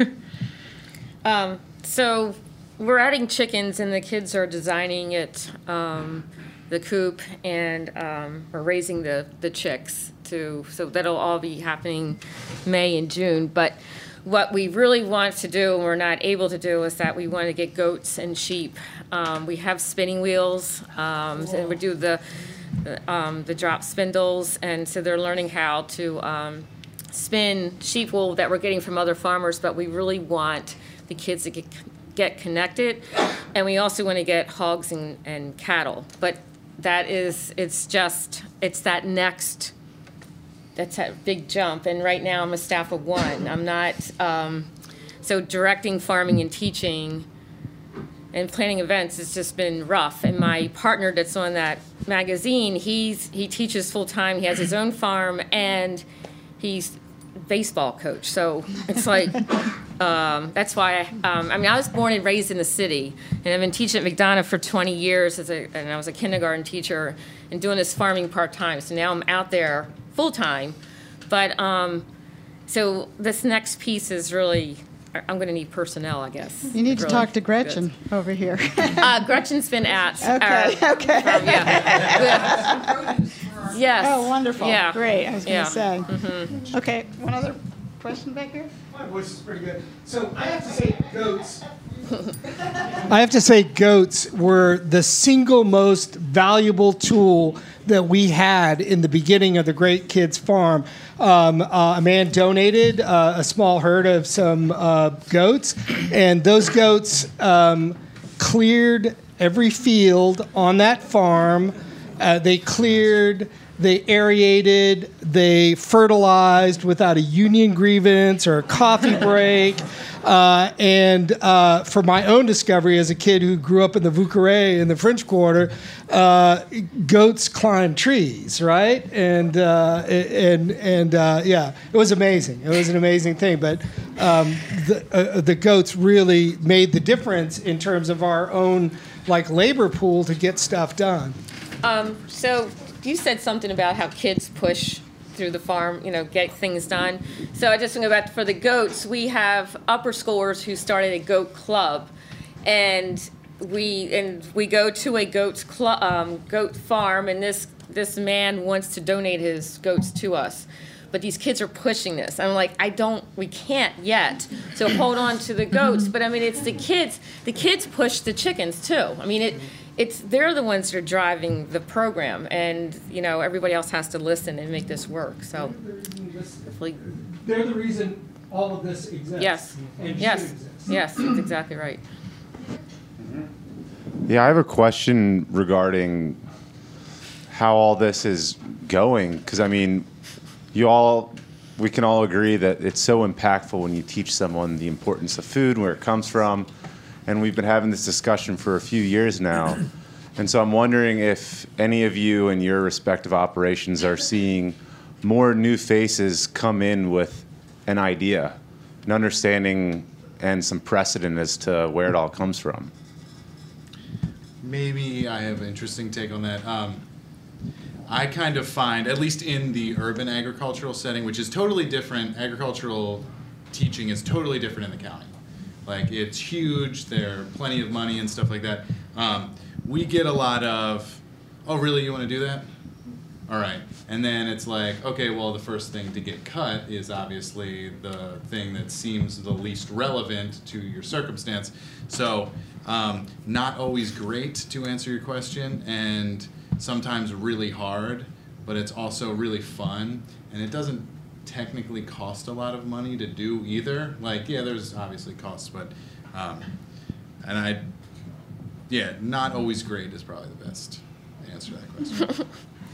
Um, so we're adding chickens, and the kids are designing it, um, the coop, and um, we're raising the, the chicks too. So that'll all be happening May and June. But what we really want to do, and we're not able to do, is that we want to get goats and sheep. Um, we have spinning wheels, um, and we do the um, the drop spindles, and so they're learning how to um, spin sheep wool that we're getting from other farmers. But we really want the kids to get, get connected, and we also want to get hogs and, and cattle. But that is, it's just, it's that next, that's that big jump. And right now I'm a staff of one. I'm not, um, so directing farming and teaching and planning events has just been rough. And my partner that's on that magazine, he's he teaches full time. He has his own farm, and he's baseball coach. So it's like, um, that's why, I, um, I mean, I was born and raised in the city, and I've been teaching at McDonough for twenty years, as a, and I was a kindergarten teacher, and doing this farming part-time. So now I'm out there full-time. But, um, so this next piece is really, I'm going to need personnel, I guess. You need to really talk to Gretchen good. over here. uh, Gretchen's been at. Okay, our, okay. From, yeah. Yes. Oh, wonderful. Yeah. Great, I was going to Yeah. say. Mm-hmm. Okay, one other question back here? My voice is pretty good. So I have to say goats. I have to say goats were the single most valuable tool that we had in the beginning of the Great Kids Farm. Um, uh, a man donated uh, a small herd of some uh, goats, and those goats um, cleared every field on that farm. Uh, they cleared they aerated, they fertilized without a union grievance or a coffee break. Uh, and uh, for my own discovery as a kid who grew up in the Vieux-Carré in the French Quarter, uh, goats climb trees, right? And uh, and and uh, yeah, it was amazing. It was an amazing thing. But um, the uh, the goats really made the difference in terms of our own like labor pool to get stuff done. Um, so you said something about how kids push through the farm, you know, get things done. So I just think about for the goats, we have upper schoolers who started a goat club, and we and we go to a goat club, um, goat farm, and this this man wants to donate his goats to us. But these kids are pushing this. I'm like, I don't, we can't yet. So hold on to the goats. But I mean, it's the kids. The kids push the chickens too. I mean, it. It's they're the ones that are driving the program, and you know everybody else has to listen and make this work. So, hopefully, they're the reason all of this exists. Yes, and yes, should exist. Yes, that's exactly right. Yeah, I have a question regarding how all this is going, because I mean, you all, we can all agree that it's so impactful when you teach someone the importance of food, where it comes from. And we've been having this discussion for a few years now. And so I'm wondering if any of you in your respective operations are seeing more new faces come in with an idea, an understanding, and some precedent as to where it all comes from. Maybe I have an interesting take on that. Um, I kind of find, at least in the urban agricultural setting, which is totally different, agricultural teaching is totally different in the county. Like, it's huge, there are plenty of money and stuff like that. Um, we get a lot of, oh, really, you want to do that? All right. And then it's like, okay, well, the first thing to get cut is obviously the thing that seems the least relevant to your circumstance. So, um, not always great, to answer your question, and sometimes really hard, but it's also really fun, and it doesn't technically cost a lot of money to do either. Like, yeah, there's obviously costs, but um, and I, yeah, not always great is probably the best answer to that question.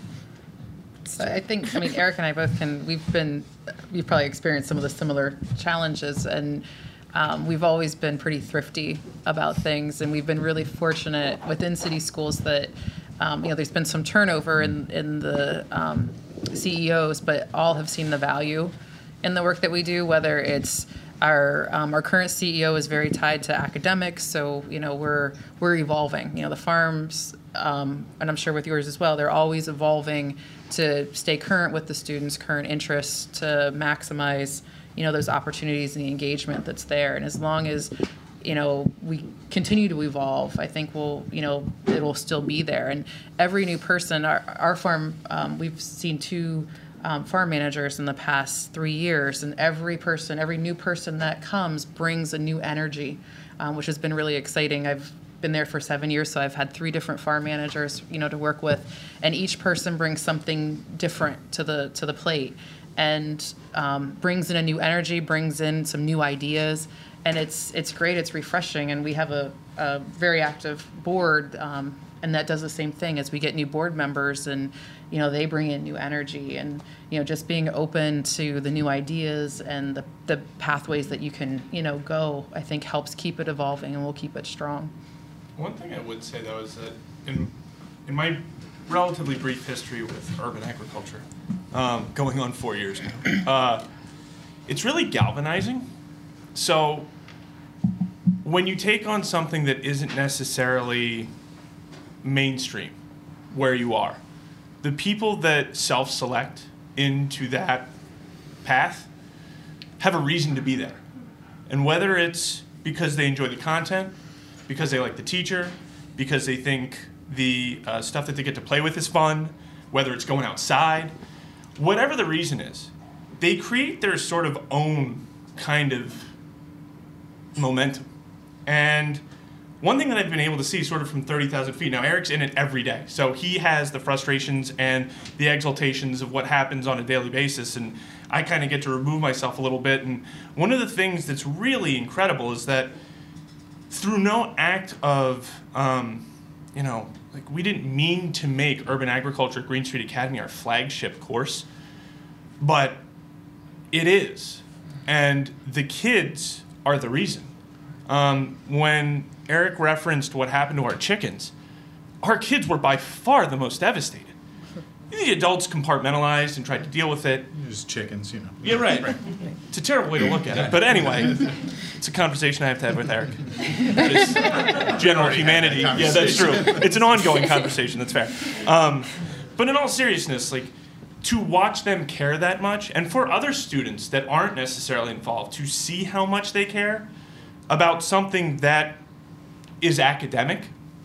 So I think, I mean, Eric and I both can, we've been, we've probably experienced some of the similar challenges, and um, we've always been pretty thrifty about things, and we've been really fortunate within city schools that, um, you know, there's been some turnover in, in the um, C E Os, but all have seen the value in the work that we do, whether it's our um, our current C E O is very tied to academics, so you know we're we're evolving. You know the farms, um, and I'm sure with yours as well, they're always evolving to stay current with the students' current interests, to maximize you know those opportunities and the engagement that's there. And as long as you know we continue to evolve, I think we'll you know it will still be there. And every new person, our our farm, um, we've seen two. Um, farm managers in the past three years, and every person, every new person that comes brings a new energy, um, which has been really exciting. I've been there for seven years, so I've had three different farm managers, you know, to work with, and each person brings something different to the to the plate, and um, brings in a new energy, brings in some new ideas, and it's it's great. It's refreshing, and we have a, a very active board. Um, And that does the same thing as we get new board members, and you know they bring in new energy, and you know just being open to the new ideas and the, the pathways that you can you know go, I think helps keep it evolving, and will keep it strong. One thing I would say though is that in in my relatively brief history with urban agriculture, um, going on four years now, uh, it's really galvanizing. So when you take on something that isn't necessarily mainstream where you are, the people that self-select into that path have a reason to be there. And whether it's because they enjoy the content, because they like the teacher, because they think the uh, stuff that they get to play with is fun, whether it's going outside, whatever the reason is, they create their sort of own kind of momentum. And one thing that I've been able to see sort of from thirty thousand feet, now Eric's in it every day, so he has the frustrations and the exaltations of what happens on a daily basis, and I kind of get to remove myself a little bit. And one of the things that's really incredible is that through no act of, um, you know, like we didn't mean to make Urban Agriculture at Green Street Academy our flagship course, but it is. And the kids are the reason. Um, when Eric referenced what happened to our chickens, our kids were by far the most devastated. The adults compartmentalized and tried to deal with it. Just chickens, you know. Yeah, right. right. It's a terrible way to look at it. But anyway, it's a conversation I have to have with Eric. That is general humanity. Yeah, that's true. It's an ongoing conversation. That's fair. Um, but in all seriousness, like, to watch them care that much, and for other students that aren't necessarily involved, to see how much they care about something that is academic,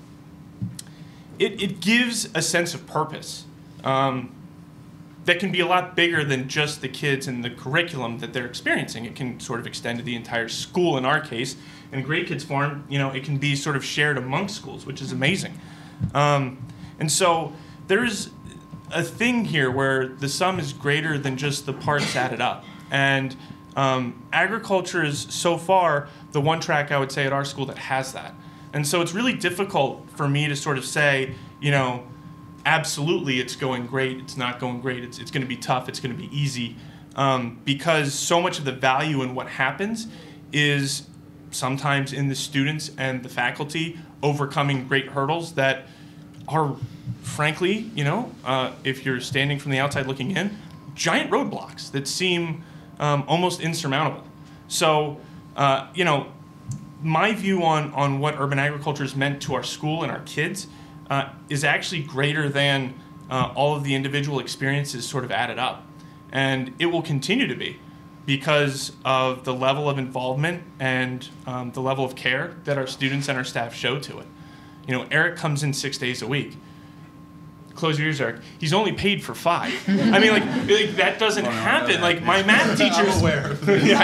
it, it gives a sense of purpose. Um, that can be a lot bigger than just the kids and the curriculum that they're experiencing. It can sort of extend to the entire school in our case. In Great Kids Farm, you know, it can be sort of shared amongst schools, which is amazing. Um, and so there's a thing here where the sum is greater than just the parts added up. And um, agriculture is so far the one track I would say at our school that has that. And so it's really difficult for me to sort of say, you know, absolutely, it's going great, it's not going great, it's, it's going to be tough, it's going to be easy, um, because so much of the value in what happens is sometimes in the students and the faculty overcoming great hurdles that are, frankly, you know, uh, if you're standing from the outside looking in, giant roadblocks that seem um, almost insurmountable. So, uh, you know, my view on, on what urban agriculture has meant to our school and our kids Uh, is actually greater than uh, all of the individual experiences sort of added up. And it will continue to be because of the level of involvement and um, the level of care that our students and our staff show to it. You know, Eric comes in six days a week. Close your ears, Eric. He's only paid for five. I mean, like, like that doesn't oh, no, happen. Like, my math teachers... I'm aware. Yeah,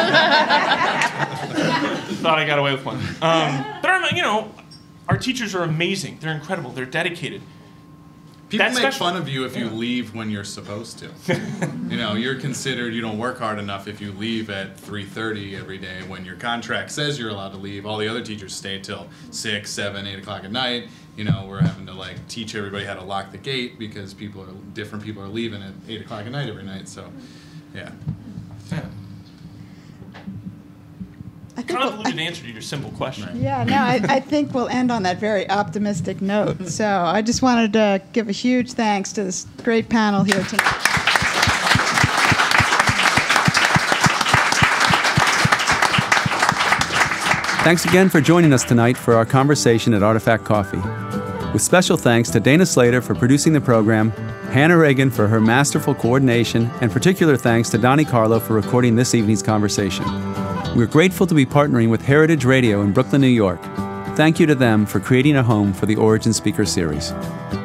thought I got away with one. Um, but, I'm, you know... Our teachers are amazing. They're incredible. They're dedicated. People That's make special. fun of you if you Yeah. leave when you're supposed to. You know, you're considered, you don't work hard enough if you leave at three thirty every day when your contract says you're allowed to leave. All the other teachers stay till six, seven, eight o'clock at night. You know, we're having to, like, teach everybody how to lock the gate because people are, different people are leaving at eight o'clock at night every night. So, yeah. Yeah. Convoluted we'll, answer to your simple question. Yeah, no, I, I think we'll end on that very optimistic note. So I just wanted to give a huge thanks to this great panel here tonight. Thanks again for joining us tonight for our conversation at Artifact Coffee. With special thanks to Dana Slater for producing the program, Hannah Reagan for her masterful coordination, and particular thanks to Donnie Carlo for recording this evening's conversation. We're grateful to be partnering with Heritage Radio in Brooklyn, New York. Thank you to them for creating a home for the Origin Speaker Series.